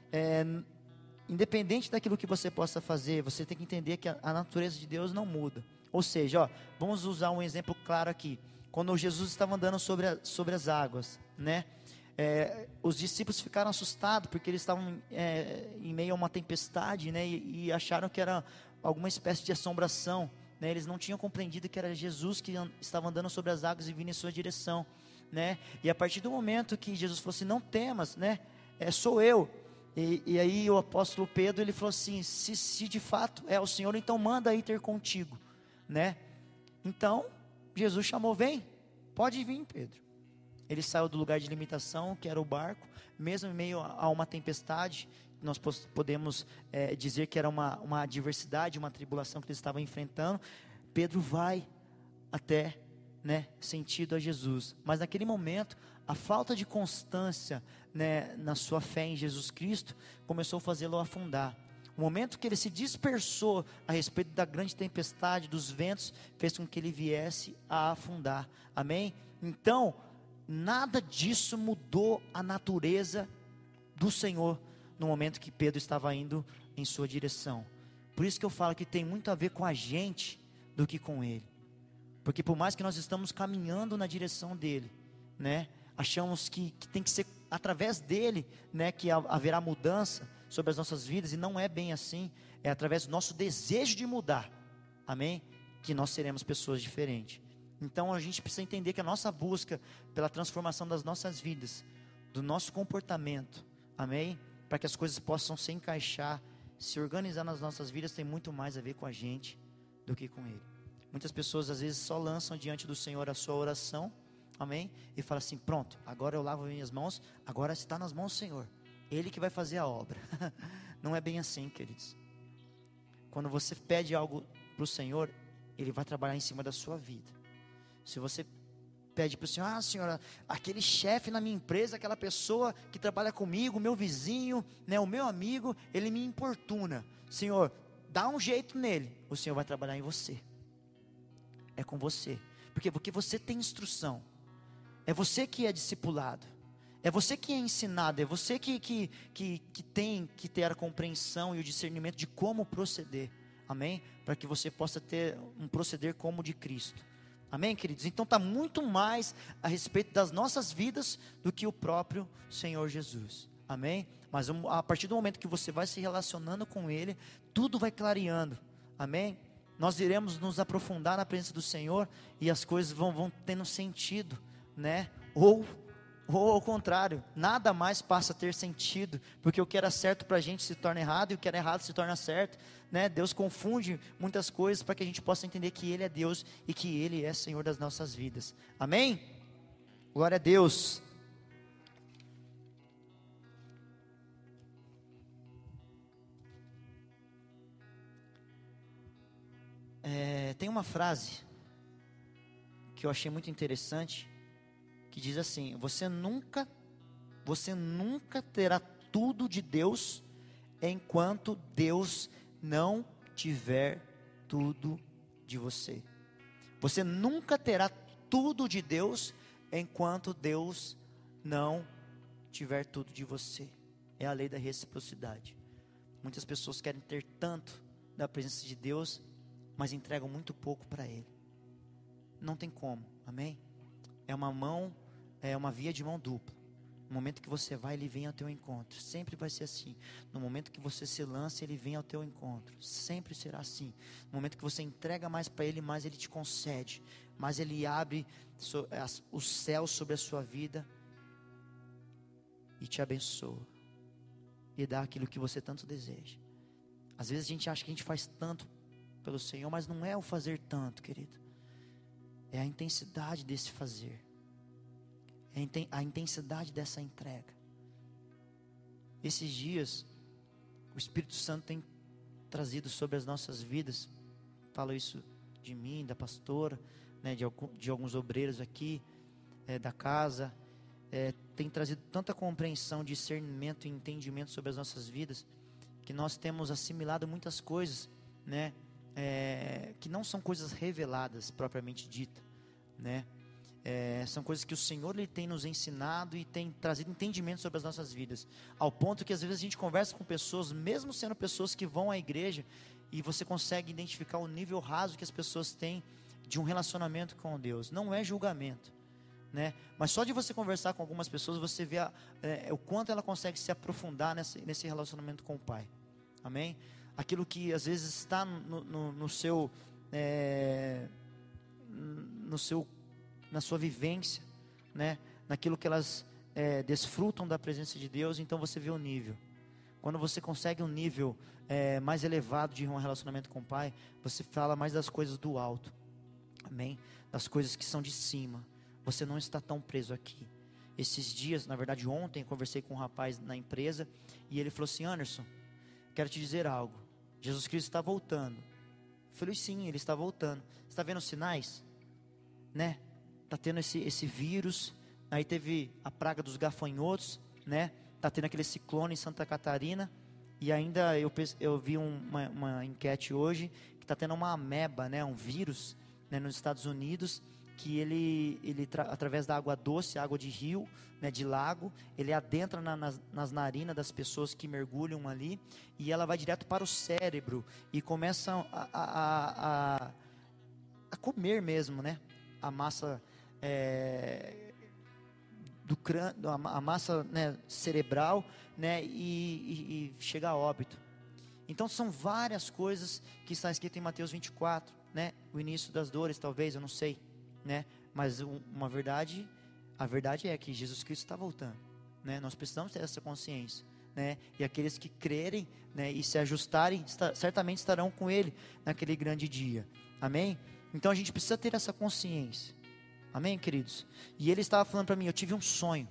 independente daquilo que você possa fazer, você tem que entender que a natureza de Deus não muda. Ou seja, vamos usar um exemplo claro aqui. Quando Jesus estava andando sobre as águas, né? Os discípulos ficaram assustados, porque eles estavam em meio a uma tempestade, né? E acharam que era alguma espécie de assombração, né? Eles não tinham compreendido que era Jesus que estava andando sobre as águas e vindo em sua direção, né? E a partir do momento que Jesus falou assim, não temas, né? Sou eu. E aí o apóstolo Pedro, ele falou assim, se de fato é o Senhor, então manda aí ter contigo, né? Então Jesus chamou, vem, pode vir, Pedro. Ele saiu do lugar de limitação, que era o barco, mesmo em meio a uma tempestade, nós podemos dizer que era uma adversidade, uma tribulação que ele estava enfrentando. Pedro vai até, né, sentido a Jesus, mas naquele momento, a falta de constância, né, na sua fé em Jesus Cristo, começou a fazê-lo afundar. O momento que ele se dispersou a respeito da grande tempestade, dos ventos, fez com que ele viesse a afundar. Amém? Então, nada disso mudou a natureza do Senhor no momento que Pedro estava indo em sua direção. Por isso que eu falo que tem muito a ver com a gente do que com ele. Porque por mais que nós estamos caminhando na direção dele, né? achamos que tem que ser através dele, né, que haverá mudança sobre as nossas vidas, e não é bem assim. É através do nosso desejo de mudar, amém, que nós seremos pessoas diferentes. Então a gente precisa entender que a nossa busca pela transformação das nossas vidas, do nosso comportamento, amém, para que as coisas possam se encaixar, se organizar nas nossas vidas, tem muito mais a ver com a gente do que com Ele. Muitas pessoas às vezes só lançam diante do Senhor a sua oração, amém, e falam assim: pronto, agora eu lavo minhas mãos, agora está nas mãos do Senhor, Ele que vai fazer a obra. Não é bem assim, queridos. Quando você pede algo para o Senhor, Ele vai trabalhar em cima da sua vida. Se você pede para o Senhor: ah, Senhor, aquele chefe na minha empresa, aquela pessoa que trabalha comigo, meu vizinho, né, o meu amigo, ele me importuna, Senhor, dá um jeito nele. O Senhor vai trabalhar em você. É com você. Por quê? Porque você tem instrução. É você que é discipulado. É você que é ensinado. É você que tem que ter a compreensão e o discernimento de como proceder. Amém? Para que você possa ter um proceder como o de Cristo. Amém, queridos? Então está muito mais a respeito das nossas vidas do que o próprio Senhor Jesus. Amém? Mas a partir do momento que você vai se relacionando com Ele, tudo vai clareando. Amém? Nós iremos nos aprofundar na presença do Senhor e as coisas vão tendo sentido, né? Ou ao contrário, nada mais passa a ter sentido, porque o que era certo para a gente se torna errado, e o que era errado se torna certo, né? Deus confunde muitas coisas para que a gente possa entender que Ele é Deus e que Ele é Senhor das nossas vidas. Amém? Glória a Deus. Tem uma frase que eu achei muito interessante, que diz assim: você nunca terá tudo de Deus enquanto Deus não tiver tudo de você. Você nunca terá tudo de Deus enquanto Deus não tiver tudo de você. É a lei da reciprocidade. Muitas pessoas querem ter tanto da presença de Deus, mas entregam muito pouco para Ele. Não tem como, amém? É uma via de mão dupla. No momento que você vai, Ele vem ao teu encontro. Sempre vai ser assim. No momento que você se lança, Ele vem ao teu encontro. Sempre será assim. No momento que você entrega mais para Ele, mais Ele te concede. Mais Ele abre os céus sobre a sua vida e te abençoa. E dá aquilo que você tanto deseja. Às vezes a gente acha que a gente faz tanto pelo Senhor, mas não é o fazer tanto, querido. É a intensidade desse fazer. É a intensidade dessa entrega. Esses dias, o Espírito Santo tem trazido sobre as nossas vidas, falo isso de mim, da pastora, né, de alguns obreiros aqui, da casa, tem trazido tanta compreensão, discernimento e entendimento sobre as nossas vidas, que nós temos assimilado muitas coisas, né, que não são coisas reveladas, propriamente dita, né, são coisas que o Senhor Ele tem nos ensinado e tem trazido entendimento sobre as nossas vidas, ao ponto que às vezes a gente conversa com pessoas, mesmo sendo pessoas que vão à igreja, e você consegue identificar o nível raso que as pessoas têm de um relacionamento com Deus. Não é julgamento, né? Mas só de você conversar com algumas pessoas, você vê o quanto ela consegue se aprofundar nesse relacionamento com o Pai. Amém? Aquilo que às vezes está na sua vivência, né? Naquilo que elas desfrutam da presença de Deus. Então você vê o nível. Quando você consegue um nível mais elevado de um relacionamento com o Pai, você fala mais das coisas do alto, amém? Das coisas que são de cima. Você não está tão preso aqui. Esses dias, na verdade ontem, eu conversei com um rapaz na empresa, e ele falou assim: Anderson, quero te dizer algo, Jesus Cristo está voltando. Eu falei: sim, Ele está voltando. Você está vendo os sinais? Né? Está tendo esse vírus, aí teve a praga dos gafanhotos, né? Está tendo aquele ciclone em Santa Catarina, e ainda eu vi uma enquete hoje, que está tendo uma ameba, né? Um vírus, né? Nos Estados Unidos, que ele através da água doce, água de rio, né? De lago, ele adentra nas narinas das pessoas que mergulham ali, e ela vai direto para o cérebro, e começa a comer mesmo, né? A massa do crânio, a massa, né, cerebral, né, e chega a óbito. Então são várias coisas que está escrito em Mateus 24, né, o início das dores, talvez, eu não sei, né, mas uma verdade, a verdade é que Jesus Cristo está voltando, né, nós precisamos ter essa consciência, né, e aqueles que crerem, né, e se ajustarem, certamente estarão com Ele naquele grande dia, amém? Então a gente precisa ter essa consciência, amém, queridos? E ele estava falando para mim, eu tive um sonho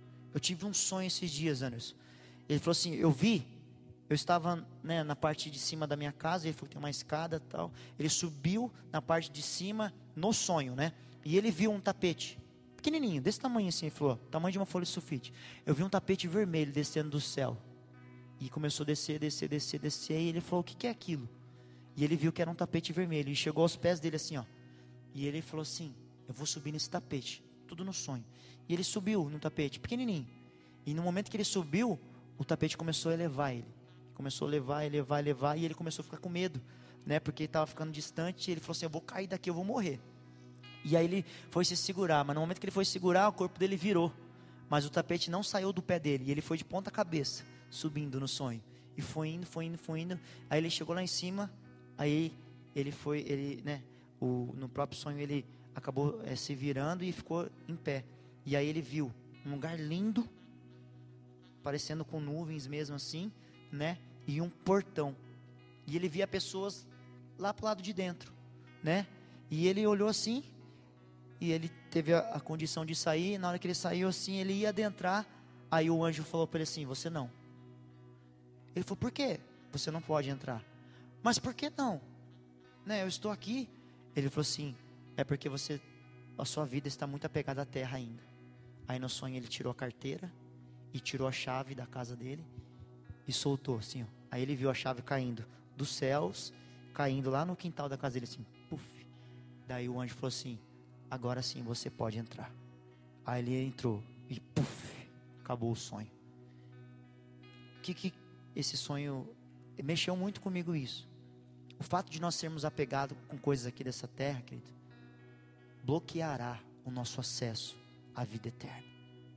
esses dias, Anderson. Ele falou assim, eu estava, né, na parte de cima da minha casa, ele falou que tem uma escada e tal, ele subiu na parte de cima, no sonho, né, e ele viu um tapete, pequenininho, desse tamanho assim, ele falou, tamanho de uma folha de sulfite, eu vi um tapete vermelho descendo do céu, e começou a descer, e ele falou, o que é aquilo? E ele viu que era um tapete vermelho, e chegou aos pés dele assim, ó, e ele falou assim, eu vou subir nesse tapete, tudo no sonho, e ele subiu no tapete, pequenininho, e no momento que ele subiu, o tapete começou a elevar ele, começou a levar, e ele começou a ficar com medo, né, porque ele estava ficando distante, e ele falou assim, eu vou cair daqui, eu vou morrer, e aí ele foi se segurar, mas no momento que ele foi segurar, o corpo dele virou, mas o tapete não saiu do pé dele, e ele foi de ponta cabeça, subindo no sonho, e foi indo, aí ele chegou lá em cima, aí né, no próprio sonho ele acabou se virando e ficou em pé, e aí ele viu um lugar lindo, parecendo com nuvens mesmo assim, né, e um portão, e ele via pessoas lá para o lado de dentro, né, e ele olhou assim, e ele teve a condição de sair, e na hora que ele saiu assim, ele ia adentrar, aí o anjo falou para ele assim, você não. Ele falou, por quê? Você não pode entrar. Mas por que não? Né, eu estou aqui. Ele falou assim, é porque a sua vida está muito apegada à terra ainda. Aí no sonho ele tirou a carteira, e tirou a chave da casa dele, e soltou assim, ó. Aí ele viu a chave caindo dos céus, caindo lá no quintal da casa dele assim, puf. Daí o anjo falou assim, agora sim você pode entrar. Aí ele entrou, e puf, acabou o sonho. Que esse sonho mexeu muito comigo isso. O fato de nós sermos apegados com coisas aqui dessa terra, querido, bloqueará o nosso acesso à vida eterna.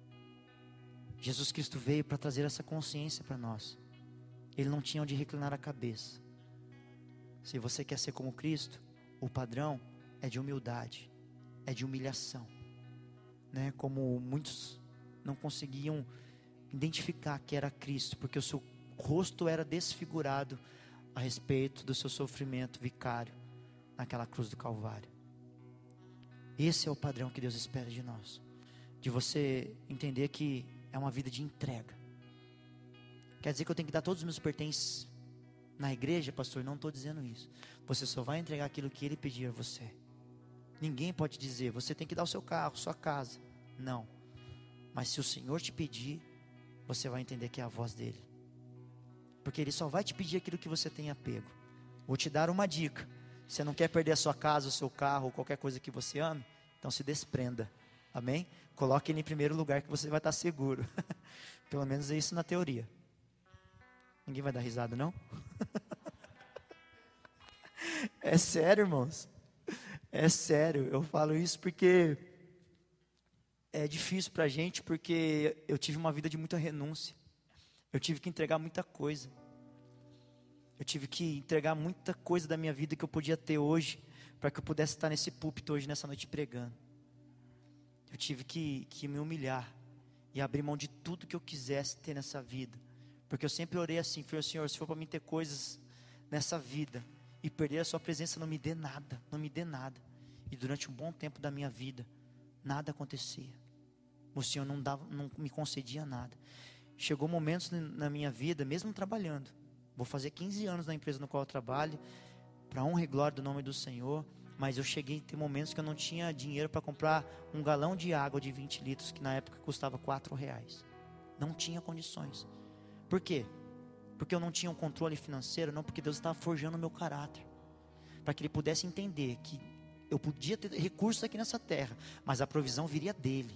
Jesus Cristo veio para trazer essa consciência para nós. Ele não tinha onde reclinar a cabeça. Se você quer ser como Cristo, o padrão é de humildade, é de humilhação, né? Como muitos não conseguiam identificar que era Cristo, porque o seu rosto era desfigurado a respeito do seu sofrimento vicário naquela cruz do Calvário. Esse é o padrão que Deus espera de nós, de você entender que é uma vida de entrega. Quer dizer que eu tenho que dar todos os meus pertences na igreja, pastor? Não estou dizendo isso. Você só vai entregar aquilo que Ele pedir a você. Ninguém pode dizer, você tem que dar o seu carro, sua casa. Não. Mas se o Senhor te pedir, você vai entender que é a voz dEle. Porque Ele só vai te pedir aquilo que você tem apego. Vou te dar uma dica. Você não quer perder a sua casa, o seu carro, ou qualquer coisa que você ame? Então se desprenda. Amém? Coloque Ele em primeiro lugar que você vai estar seguro. Pelo menos é isso na teoria. Ninguém vai dar risada, não? É sério, irmãos. É sério. Eu falo isso porque é difícil pra gente, porque eu tive uma vida de muita renúncia. Eu tive que entregar muita coisa. Eu tive que entregar muita coisa da minha vida que eu podia ter hoje, para que eu pudesse estar nesse púlpito hoje, nessa noite pregando. Eu tive que me humilhar e abrir mão de tudo que eu quisesse ter nessa vida, porque eu sempre orei assim, falei, Senhor, se for para mim ter coisas nessa vida e perder a sua presença, não me dê nada, não me dê nada. E durante um bom tempo da minha vida, nada acontecia. O Senhor não me concedia nada. Chegou momentos na minha vida, mesmo trabalhando, vou fazer 15 anos na empresa no qual eu trabalho, para honra e glória do nome do Senhor, mas eu cheguei a ter momentos que eu não tinha dinheiro para comprar um galão de água de 20 litros, que na época custava R$4. Não tinha condições. Por quê? Porque eu não tinha um controle financeiro? Não, porque Deus estava forjando o meu caráter, para que Ele pudesse entender que eu podia ter recursos aqui nessa terra, mas a provisão viria dEle.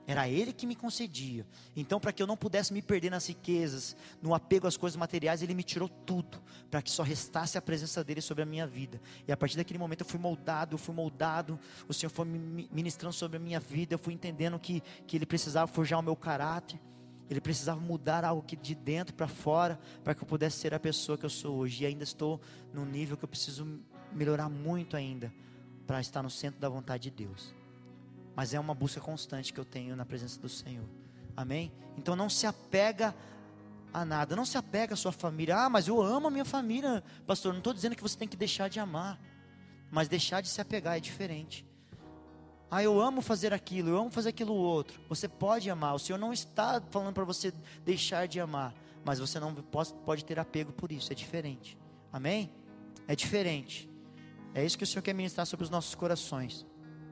Era Ele que me concedia. Então, para que eu não pudesse me perder nas riquezas, no apego às coisas materiais, Ele me tirou tudo, para que só restasse a presença dEle sobre a minha vida. E a partir daquele momento eu fui moldado, o Senhor foi me ministrando sobre a minha vida, eu fui entendendo que Ele precisava forjar o meu caráter, Ele precisava mudar algo aqui de dentro para fora, para que eu pudesse ser a pessoa que eu sou hoje. E ainda estou num nível que eu preciso melhorar muito ainda, para estar no centro da vontade de Deus. Mas é uma busca constante que eu tenho na presença do Senhor. Amém? Então não se apega a nada. Não se apega à sua família. Ah, mas eu amo a minha família, pastor. Não estou dizendo que você tem que deixar de amar. Mas deixar de se apegar é diferente. Ah, eu amo fazer aquilo, eu amo fazer aquilo outro. Você pode amar. O Senhor não está falando para você deixar de amar. Mas você não pode ter apego por isso. É diferente. Amém? É diferente. É isso que o Senhor quer ministrar sobre os nossos corações.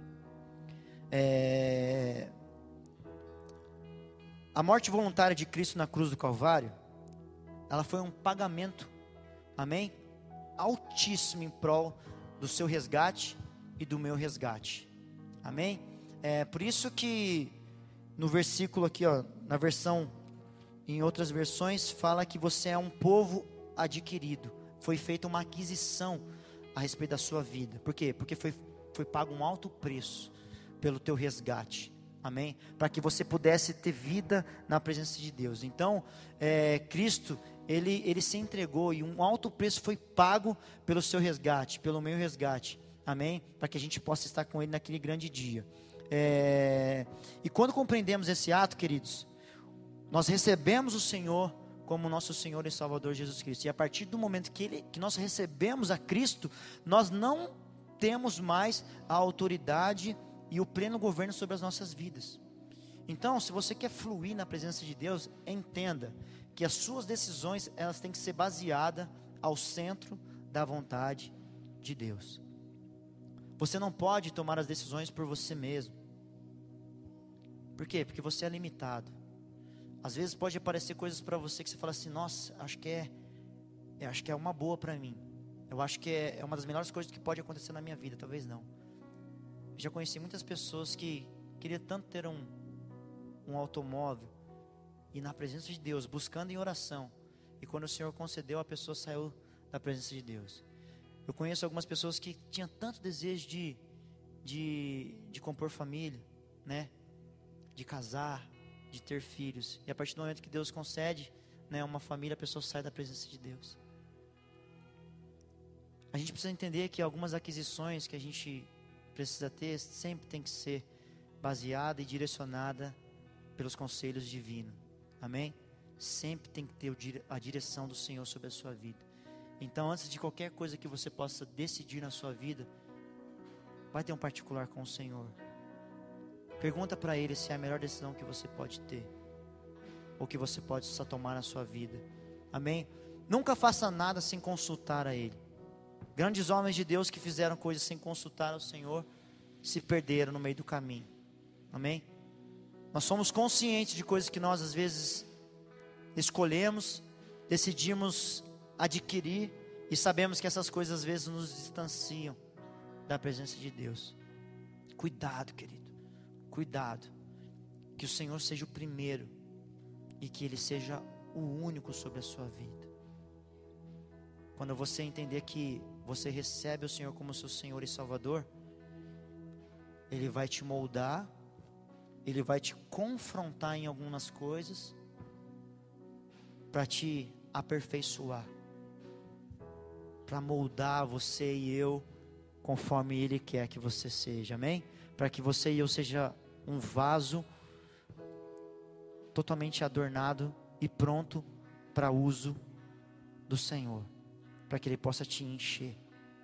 A morte voluntária de Cristo na cruz do Calvário, ela foi um pagamento, amém? Altíssimo em prol do seu resgate e do meu resgate, amém? Por isso que no versículo aqui, ó, na versão, em outras versões, fala que você é um povo adquirido, foi feita uma aquisição a respeito da sua vida. Por quê? Porque foi pago um alto preço pelo teu resgate, amém? Para que você pudesse ter vida na presença de Deus. Então, Cristo, ele se entregou e um alto preço foi pago pelo seu resgate, pelo meu resgate, amém? Para que a gente possa estar com Ele naquele grande dia. E quando compreendemos esse ato, queridos, nós recebemos o Senhor como nosso Senhor e Salvador Jesus Cristo. E a partir do momento que nós recebemos a Cristo, nós não temos mais a autoridade e o pleno governo sobre as nossas vidas. Então, se você quer fluir na presença de Deus, entenda que as suas decisões, elas têm que ser baseadas ao centro da vontade de Deus. Você não pode tomar as decisões por você mesmo. Por quê? Porque você é limitado. Às vezes pode aparecer coisas para você que você fala assim: nossa, acho que é uma boa para mim. Eu acho que é uma das melhores coisas que pode acontecer na minha vida. Talvez não. Já conheci muitas pessoas que queriam tanto ter um automóvel, e na presença de Deus, buscando em oração, e quando o Senhor concedeu, a pessoa saiu da presença de Deus. Eu conheço algumas pessoas que tinham tanto desejo de compor família, né? De casar, de ter filhos, e a partir do momento que Deus concede, né, uma família, a pessoa sai da presença de Deus. A gente precisa entender que algumas aquisições que a gente precisa ter, sempre tem que ser baseada e direcionada pelos conselhos divinos, amém? Sempre tem que ter a direção do Senhor sobre a sua vida. Então, antes de qualquer coisa que você possa decidir na sua vida, vai ter um particular com o Senhor. Pergunta para Ele se é a melhor decisão que você pode ter, ou que você pode só tomar na sua vida, amém? Nunca faça nada sem consultar a Ele. Grandes homens de Deus que fizeram coisas sem consultar ao Senhor, se perderam no meio do caminho, amém? Nós somos conscientes de coisas que nós às vezes escolhemos, decidimos adquirir, e sabemos que essas coisas às vezes nos distanciam da presença de Deus. Cuidado, querido, cuidado, que o Senhor seja o primeiro, e que Ele seja o único sobre a sua vida. Quando você entender que você recebe o Senhor como seu Senhor e Salvador, Ele vai te moldar, Ele vai te confrontar em algumas coisas, para te aperfeiçoar, para moldar você e eu, conforme Ele quer que você seja, amém? Para que você e eu seja um vaso, totalmente adornado e pronto para uso do Senhor, para que Ele possa te encher.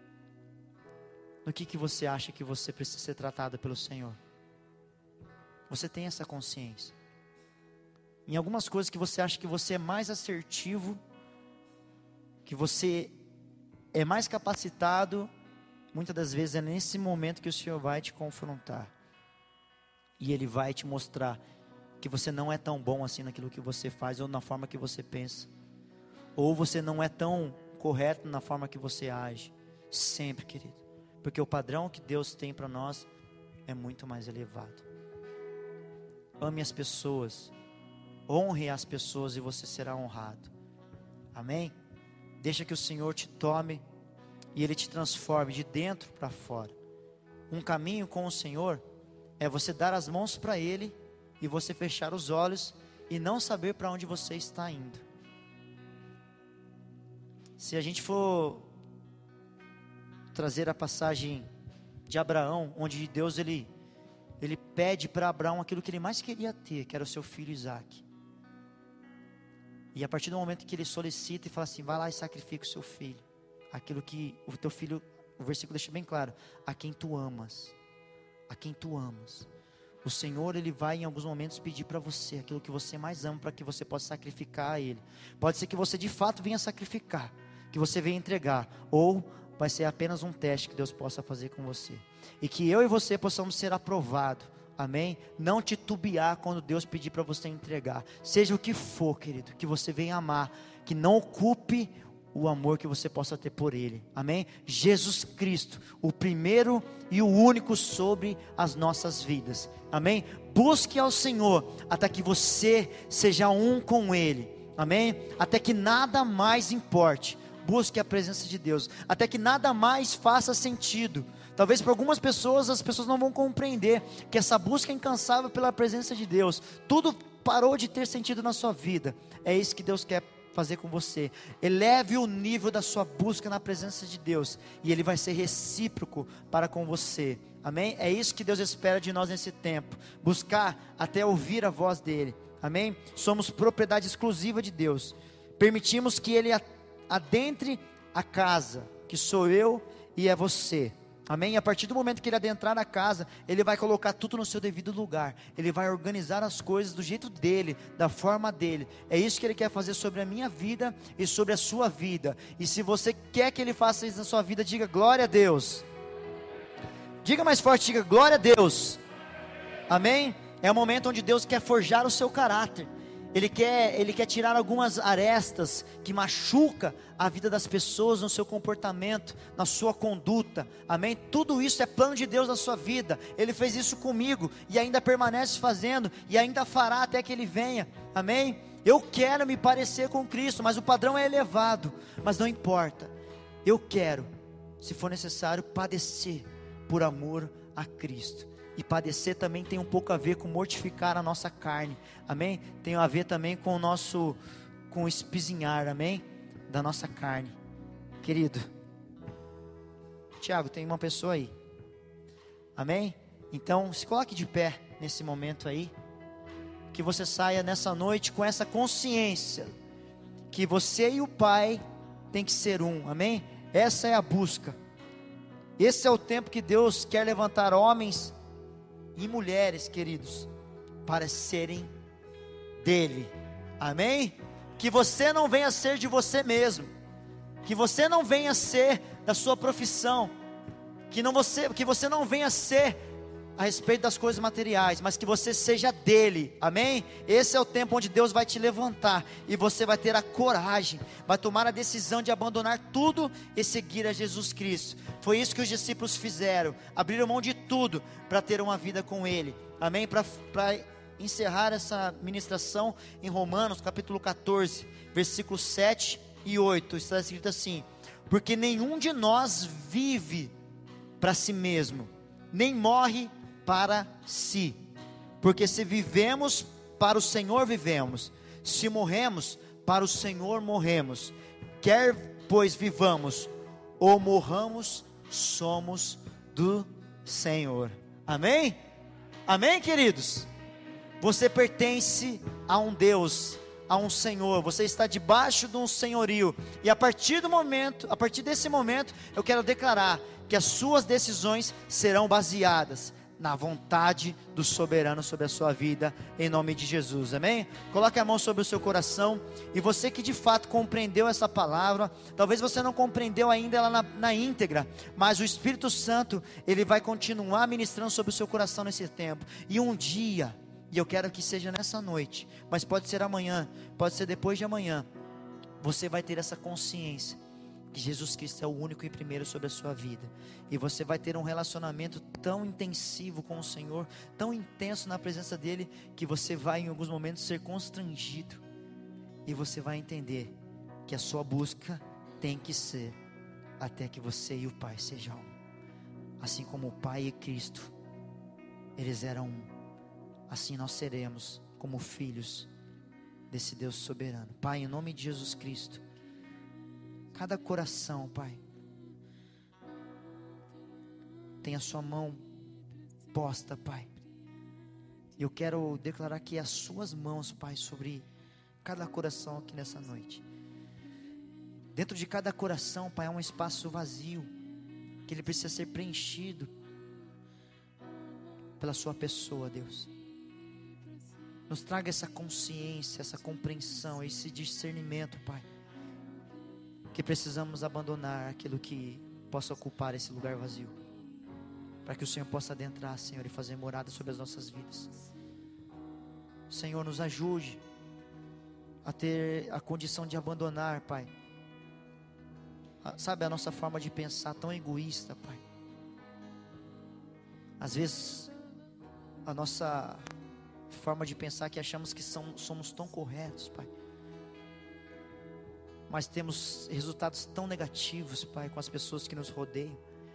No que você acha que você precisa ser tratado pelo Senhor? Você tem essa consciência? Em algumas coisas que você acha que você é mais assertivo, que você é mais capacitado, muitas das vezes é nesse momento que o Senhor vai te confrontar, e Ele vai te mostrar que você não é tão bom assim naquilo que você faz, ou na forma que você pensa, ou você não é tão correto na forma que você age. Sempre, querido, porque o padrão que Deus tem para nós é muito mais elevado. ame as pessoas, honre as pessoas e você será honrado. Amém? Deixa que o Senhor te tome e Ele te transforme de dentro para fora. Um caminho com o Senhor é você dar as mãos para Ele e você fechar os olhos e não saber para onde você está indo. Se a gente for trazer a passagem de Abraão, onde Deus ele pede para Abraão aquilo que ele mais queria ter, que era o seu filho Isaque. E a partir do momento que ele solicita e fala assim, vai lá e sacrifica o seu filho, aquilo que o teu filho, o versículo deixa bem claro, a quem tu amas, a quem tu amas. O Senhor, Ele vai em alguns momentos pedir para você aquilo que você mais ama, para que você possa sacrificar a Ele. Pode ser que você de fato venha sacrificar, que você venha entregar, ou vai ser apenas um teste que Deus possa fazer com você. E que eu e você possamos ser aprovados, amém? Não titubear quando Deus pedir para você entregar, seja o que for, querido, que você venha amar, que não ocupe o amor que você possa ter por Ele, amém? Jesus Cristo, o primeiro e o único sobre as nossas vidas, amém? Busque ao Senhor, até que você seja um com Ele, amém? Até que nada mais importe, busque a presença de Deus, até que nada mais faça sentido. Talvez para algumas pessoas, as pessoas não vão compreender que essa busca incansável pela presença de Deus, tudo parou de ter sentido na sua vida. É isso que Deus quer fazer com você. Eleve o nível da sua busca na presença de Deus, e Ele vai ser recíproco para com você, amém? É isso que Deus espera de nós nesse tempo, buscar até ouvir a voz dEle, amém? Somos propriedade exclusiva de Deus, permitimos que Ele adentre a casa, que sou eu e é você, amém? E a partir do momento que Ele adentrar na casa, Ele vai colocar tudo no seu devido lugar, Ele vai organizar as coisas do jeito dEle, da forma dEle. É isso que Ele quer fazer sobre a minha vida e sobre a sua vida. E se você quer que Ele faça isso na sua vida, diga glória a Deus. Diga mais forte, diga glória a Deus. Amém? É o momento onde Deus quer forjar o seu caráter. Ele quer tirar algumas arestas que machuca a vida das pessoas no seu comportamento, na sua conduta, amém? Tudo isso é plano de Deus na sua vida. Ele fez isso comigo e ainda permanece fazendo e ainda fará até que Ele venha, amém? Eu quero me parecer com Cristo, mas o padrão é elevado, mas não importa. Eu quero, se for necessário, padecer por amor a Cristo. E padecer também tem um pouco a ver com mortificar a nossa carne, amém? Tem a ver também com o espizinhar, amém? Da nossa carne, querido. Tiago, tem uma pessoa aí, amém? Então, se coloque de pé nesse momento aí, que você saia nessa noite com essa consciência, que você e o Pai tem que ser um, amém? Essa é a busca, esse é o tempo que Deus quer levantar homens e mulheres, queridos, para serem dele, amém? Que você não venha ser de você mesmo, que você não venha ser da sua profissão, que você não venha ser a respeito das coisas materiais, mas que você seja dele, amém? Esse é o tempo onde Deus vai te levantar, e você vai ter a coragem, vai tomar a decisão de abandonar tudo e seguir a Jesus Cristo. Foi isso que os discípulos fizeram, abriram mão de tudo, para ter uma vida com Ele, amém? Para encerrar essa ministração em Romanos, capítulo 14, versículos 7 e 8, está escrito assim: porque nenhum de nós vive para si mesmo, nem morre para si, porque se vivemos, para o Senhor vivemos, se morremos, para o Senhor morremos, quer pois vivamos ou morramos, somos do Senhor, amém? Amém, queridos? Você pertence a um Deus, a um Senhor, você está debaixo de um senhorio, e a partir desse momento, eu quero declarar que as suas decisões serão baseadas na vontade do soberano sobre a sua vida, em nome de Jesus, amém? Coloque a mão sobre o seu coração, e você que de fato compreendeu essa palavra, talvez você não compreendeu ainda ela na íntegra, mas o Espírito Santo, Ele vai continuar ministrando sobre o seu coração nesse tempo, e um dia, e eu quero que seja nessa noite, mas pode ser amanhã, pode ser depois de amanhã, você vai ter essa consciência, que Jesus Cristo é o único e primeiro sobre a sua vida, e você vai ter um relacionamento tão intensivo com o Senhor, tão intenso na presença dEle, que você vai em alguns momentos ser constrangido, e você vai entender que a sua busca tem que ser até que você e o Pai sejam um. Assim como o Pai e Cristo, eles eram um, assim nós seremos como filhos desse Deus soberano. Pai, em nome de Jesus Cristo, cada coração, Pai, tem a sua mão posta, Pai. E eu quero declarar aqui as suas mãos, Pai, sobre cada coração aqui nessa noite. Dentro de cada coração, Pai, há um espaço vazio, que ele precisa ser preenchido pela sua pessoa, Deus. Nos traga essa consciência, essa compreensão, esse discernimento, Pai, que precisamos abandonar aquilo que possa ocupar esse lugar vazio, para que o Senhor possa adentrar, Senhor, e fazer morada sobre as nossas vidas. Senhor, nos ajude a ter a condição de abandonar, Pai, sabe, a nossa forma de pensar tão egoísta, Pai. Às vezes a nossa forma de pensar, que achamos que somos tão corretos, Pai, mas temos resultados tão negativos, Pai, com as pessoas que nos rodeiam.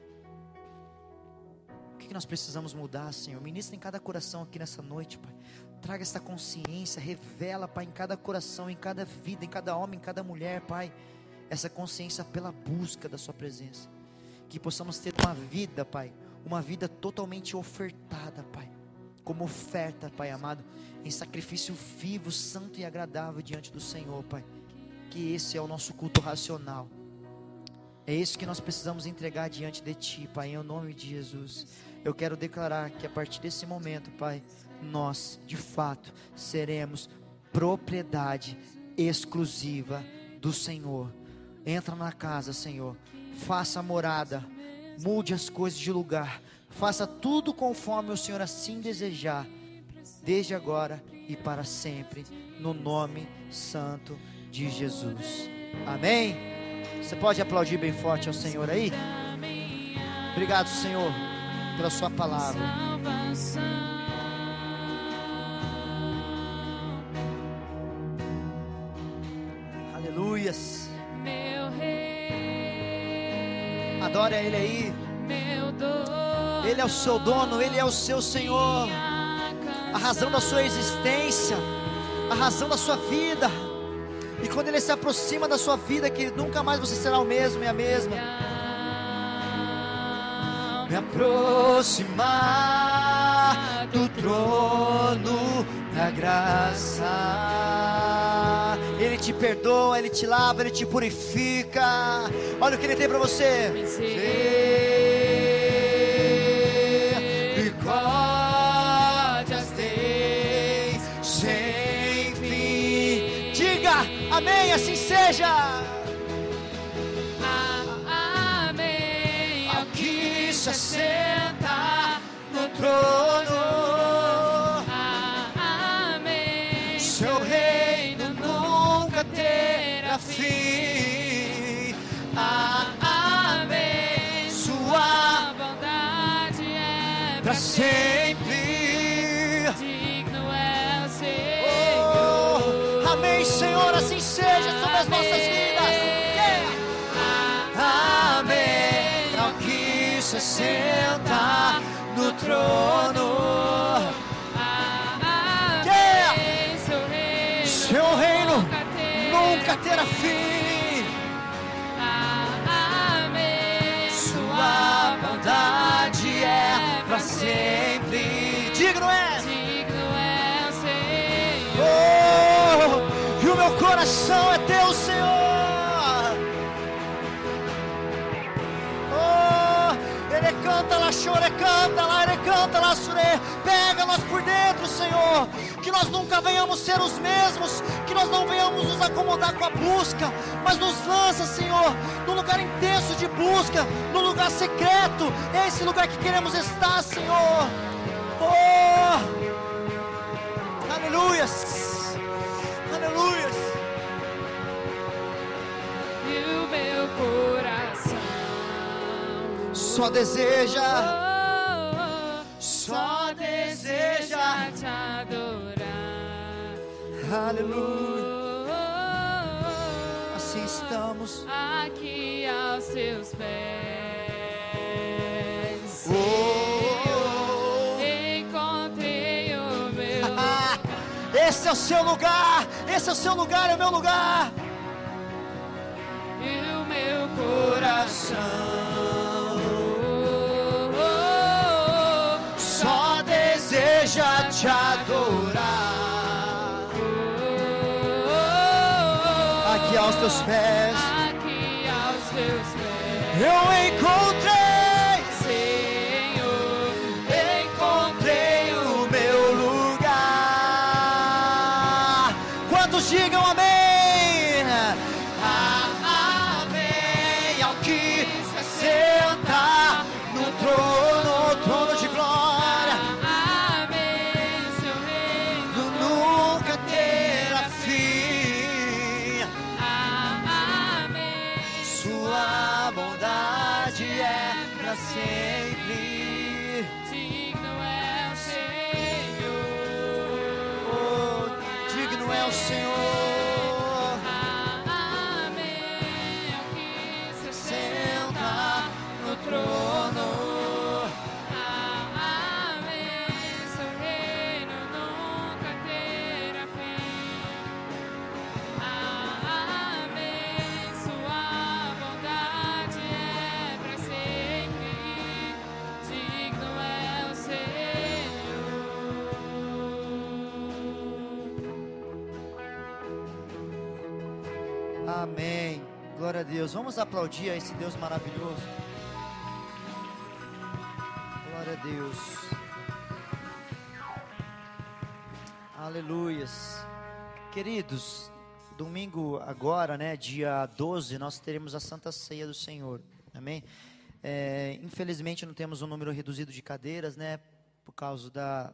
O que nós precisamos mudar, Senhor? Ministra em cada coração aqui nessa noite, Pai. Traga essa consciência, revela, Pai, em cada coração, em cada vida, em cada homem, em cada mulher, Pai, essa consciência pela busca da sua presença. Que possamos ter uma vida, Pai, uma vida totalmente ofertada, Pai, como oferta, Pai amado, em sacrifício vivo, santo e agradável diante do Senhor, Pai. Que esse é o nosso culto racional. É isso que nós precisamos entregar diante de Ti, Pai, em nome de Jesus. Eu quero declarar que a partir desse momento, Pai, nós, de fato, seremos propriedade exclusiva do Senhor. Entra na casa, Senhor, faça a morada, mude as coisas de lugar, faça tudo conforme o Senhor assim desejar, desde agora e para sempre, no nome santo de Jesus. Amém? Você pode aplaudir bem forte ao Senhor aí? Obrigado, Senhor, pela sua palavra. Aleluias. Adore a Ele aí. Ele é o seu dono, Ele é o seu Senhor, a razão da sua existência, a razão da sua vida. E quando Ele se aproxima da sua vida, que nunca mais você será o mesmo e a mesma. Me aproximar do trono da graça. Ele te perdoa, Ele te lava, Ele te purifica. Olha o que Ele tem para você. Misericórdias tens sem fim. Diga amém, assim seja. Amém. Ao que se assenta no trono. Amém. Seu reino nunca terá fim. Amém. Sua bondade é para sempre. Digno é o Senhor. Amém, Senhor, assim seja sobre as nossas vidas. Amém. Ao que se assenta no trono. Amém. Seu reino nunca terá fim. Amém. Sua bondade é para sempre. Digno é. Digno é o Senhor. E o meu coração é teu, Senhor. Ele canta lá, chore, canta lá, ele canta lá, sure. Pega nós por dentro, Senhor. Que nós nunca venhamos ser os mesmos, que nós não venhamos nos acomodar com a busca, mas nos lança, Senhor, num lugar intenso de busca, num lugar secreto. É esse lugar que queremos estar, Senhor. Aleluias, aleluias. E o meu coração só deseja, só deseja te adorar. aleluia. Assim estamos Aqui aos seus pés. Encontrei o meu. Esse é o seu lugar, esse é o seu lugar, é o meu lugar. E o meu coração Só deseja te adorar. Aqui aos teus pés aqui aos teus pés, eu encontrei, Senhor, encontrei o meu lugar. Quantos digam amém? Amém. Ao que se senta no trono de glória, amém, seu reino, nunca terá fim. amém, Sua bondade é para sempre. digno é o Senhor, Oh, digno é o Senhor. amém, o que se Senta no trono. amém, seu reino nunca terá fim. Amém, sua bondade é para sempre. Digno é o Senhor. Amém. Glória a Deus. Vamos aplaudir a esse Deus maravilhoso. Glória a Deus. Aleluias. Queridos, domingo agora, né, dia 12, nós teremos a Santa Ceia do Senhor. Amém? Infelizmente não temos um número reduzido de cadeiras, né, por causa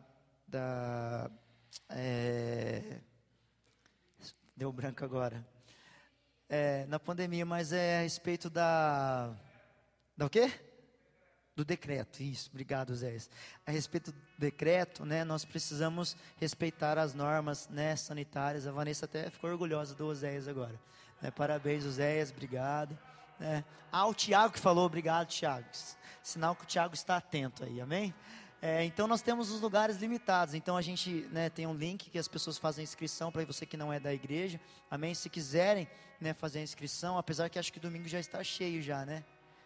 deu branco agora. Na pandemia, mas é a respeito da o quê? Do decreto, isso, obrigado, Zé. A respeito do decreto, né, nós precisamos respeitar as normas, né, sanitárias. A Vanessa até ficou orgulhosa do Oséias agora, né, parabéns, Oséias, obrigado, né. O Tiago que falou, obrigado, Tiago, sinal que o Tiago está atento aí, amém? Então nós temos os lugares limitados, então a gente, né, tem um link que as pessoas fazem inscrição para você que não é da igreja, amém? Se quiserem, né, fazer a inscrição, apesar que acho que domingo já está cheio já, né?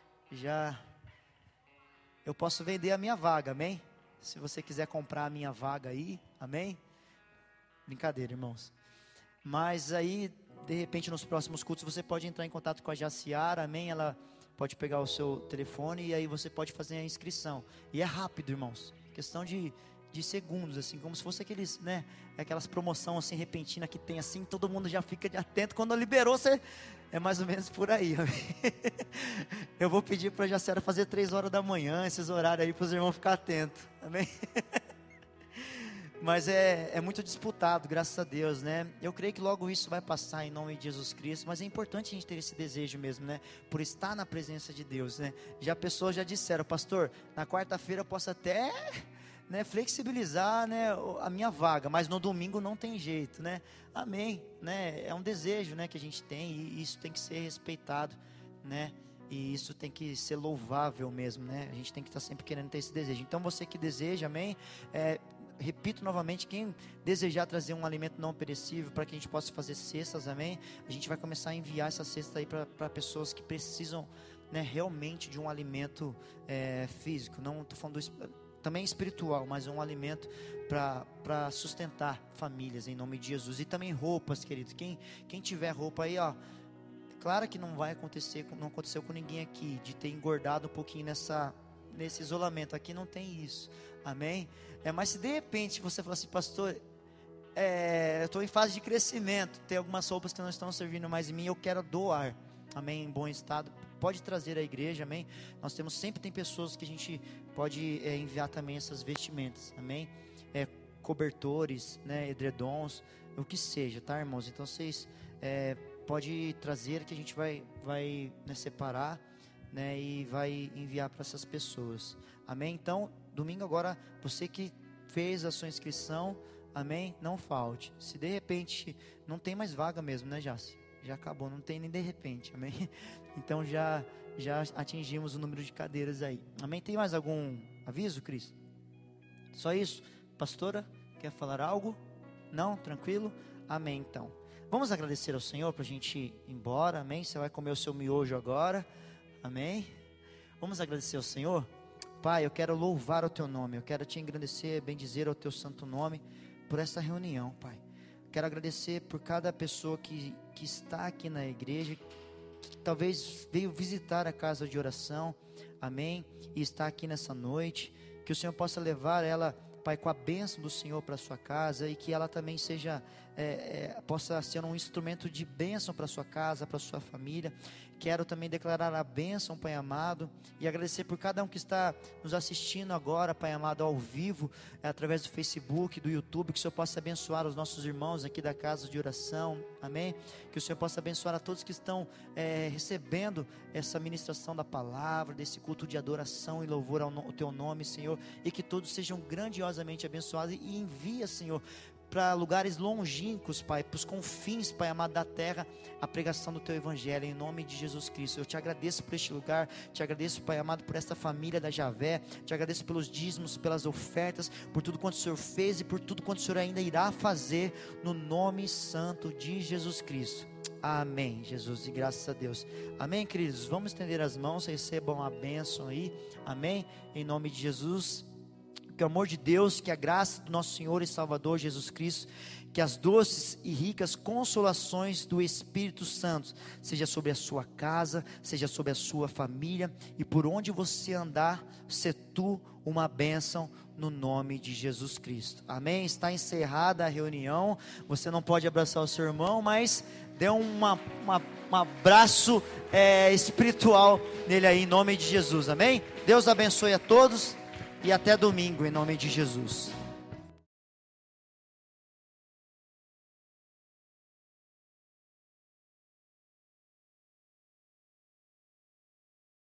Eu posso vender a minha vaga, amém? Se você quiser comprar a minha vaga aí, amém? Brincadeira, irmãos. Mas aí, de repente, nos próximos cultos, você pode entrar em contato com a Jaciara, amém? Ela pode pegar o seu telefone e aí você pode fazer a inscrição. E é rápido, irmãos. Questão de segundos, assim, como se fosse aqueles, né? Aquelas promoções assim, repentina que tem assim, todo mundo já fica atento. Quando liberou, você... É mais ou menos por aí, amém? Eu vou pedir para a Jaciara fazer 3 horas da manhã, esses horários aí, para os irmãos ficar atentos, amém? Mas é muito disputado, graças a Deus, né? Eu creio que logo isso vai passar em nome de Jesus Cristo, mas é importante a gente ter esse desejo mesmo, né? Por estar na presença de Deus, né? Pessoas já disseram, pastor, na quarta-feira eu posso até, né, flexibilizar, né, a minha vaga, mas no domingo não tem jeito, né? Amém, né? É um desejo, né, que a gente tem e isso tem que ser respeitado, né? E isso tem que ser louvável mesmo, né? A gente tem que estar sempre querendo ter esse desejo. Então você que deseja, amém? Repito novamente, quem desejar trazer um alimento não perecível para que a gente possa fazer cestas, amém? A gente vai começar a enviar essa cesta aí para pessoas que precisam, né, realmente de um alimento físico, não estou falando também espiritual, mas um alimento para sustentar famílias em nome de Jesus. E também roupas, queridos, quem tiver roupa aí, ó, claro que não vai acontecer, não aconteceu com ninguém aqui, de ter engordado um pouquinho nesse isolamento, aqui não tem isso, amém? Mas se de repente você falar assim, pastor, eu estou em fase de crescimento, tem algumas roupas que não estão servindo mais em mim, eu quero doar, amém, em bom estado, pode trazer à igreja, amém? Nós sempre tem pessoas que a gente pode enviar também essas vestimentas, amém? Cobertores, né, edredons, o que seja, tá, irmãos? Então vocês pode trazer que a gente vai né, separar, né, e vai enviar para essas pessoas. Amém? Então, domingo agora, você que fez a sua inscrição, amém? Não falte. Se de repente não tem mais vaga mesmo, né, Jaci? Já acabou, não tem nem de repente, amém? Então já atingimos o número de cadeiras aí. Amém? Tem mais algum aviso, Cris? Só isso? Pastora, quer falar algo? Não? Tranquilo? Amém, então. Vamos agradecer ao Senhor para a gente ir embora, amém? Você vai comer o seu miojo agora, amém? Vamos agradecer ao Senhor? Pai, eu quero louvar o teu nome, eu quero te engrandecer, bendizer o teu santo nome por essa reunião, Pai. Quero agradecer por cada pessoa que está aqui na igreja, que talvez veio visitar a casa de oração, amém? E está aqui nessa noite, que o Senhor possa levar ela, Pai, com a bênção do Senhor para a sua casa, e que ela também seja, possa ser um instrumento de bênção para a sua casa, para a sua família. Quero também declarar a bênção, Pai amado, e agradecer por cada um que está nos assistindo agora, Pai amado, ao vivo, através do Facebook, do YouTube, que o Senhor possa abençoar os nossos irmãos aqui da casa de oração, amém? Que o Senhor possa abençoar a todos que estão recebendo essa ministração da palavra, desse culto de adoração e louvor ao teu nome, Senhor, e que todos sejam grandiosamente abençoados, e envia, Senhor, para lugares longínquos, Pai, para os confins, Pai amado, da terra, a pregação do Teu Evangelho, em nome de Jesus Cristo. Eu te agradeço por este lugar, te agradeço, Pai amado, por esta família da Javé, te agradeço pelos dízimos, pelas ofertas, por tudo quanto o Senhor fez e por tudo quanto o Senhor ainda irá fazer, no nome santo de Jesus Cristo. Amém, Jesus, e graças a Deus. Amém, queridos? Vamos estender as mãos, recebam a bênção aí, amém, em nome de Jesus. Que o amor de Deus, que a graça do nosso Senhor e Salvador Jesus Cristo, que as doces e ricas consolações do Espírito Santo, seja sobre a sua casa, seja sobre a sua família, e por onde você andar, ser tu uma bênção no nome de Jesus Cristo. Amém? Está encerrada a reunião. Você não pode abraçar o seu irmão, mas dê um abraço espiritual nele aí, em nome de Jesus. Amém? Deus abençoe a todos. E até domingo, em nome de Jesus.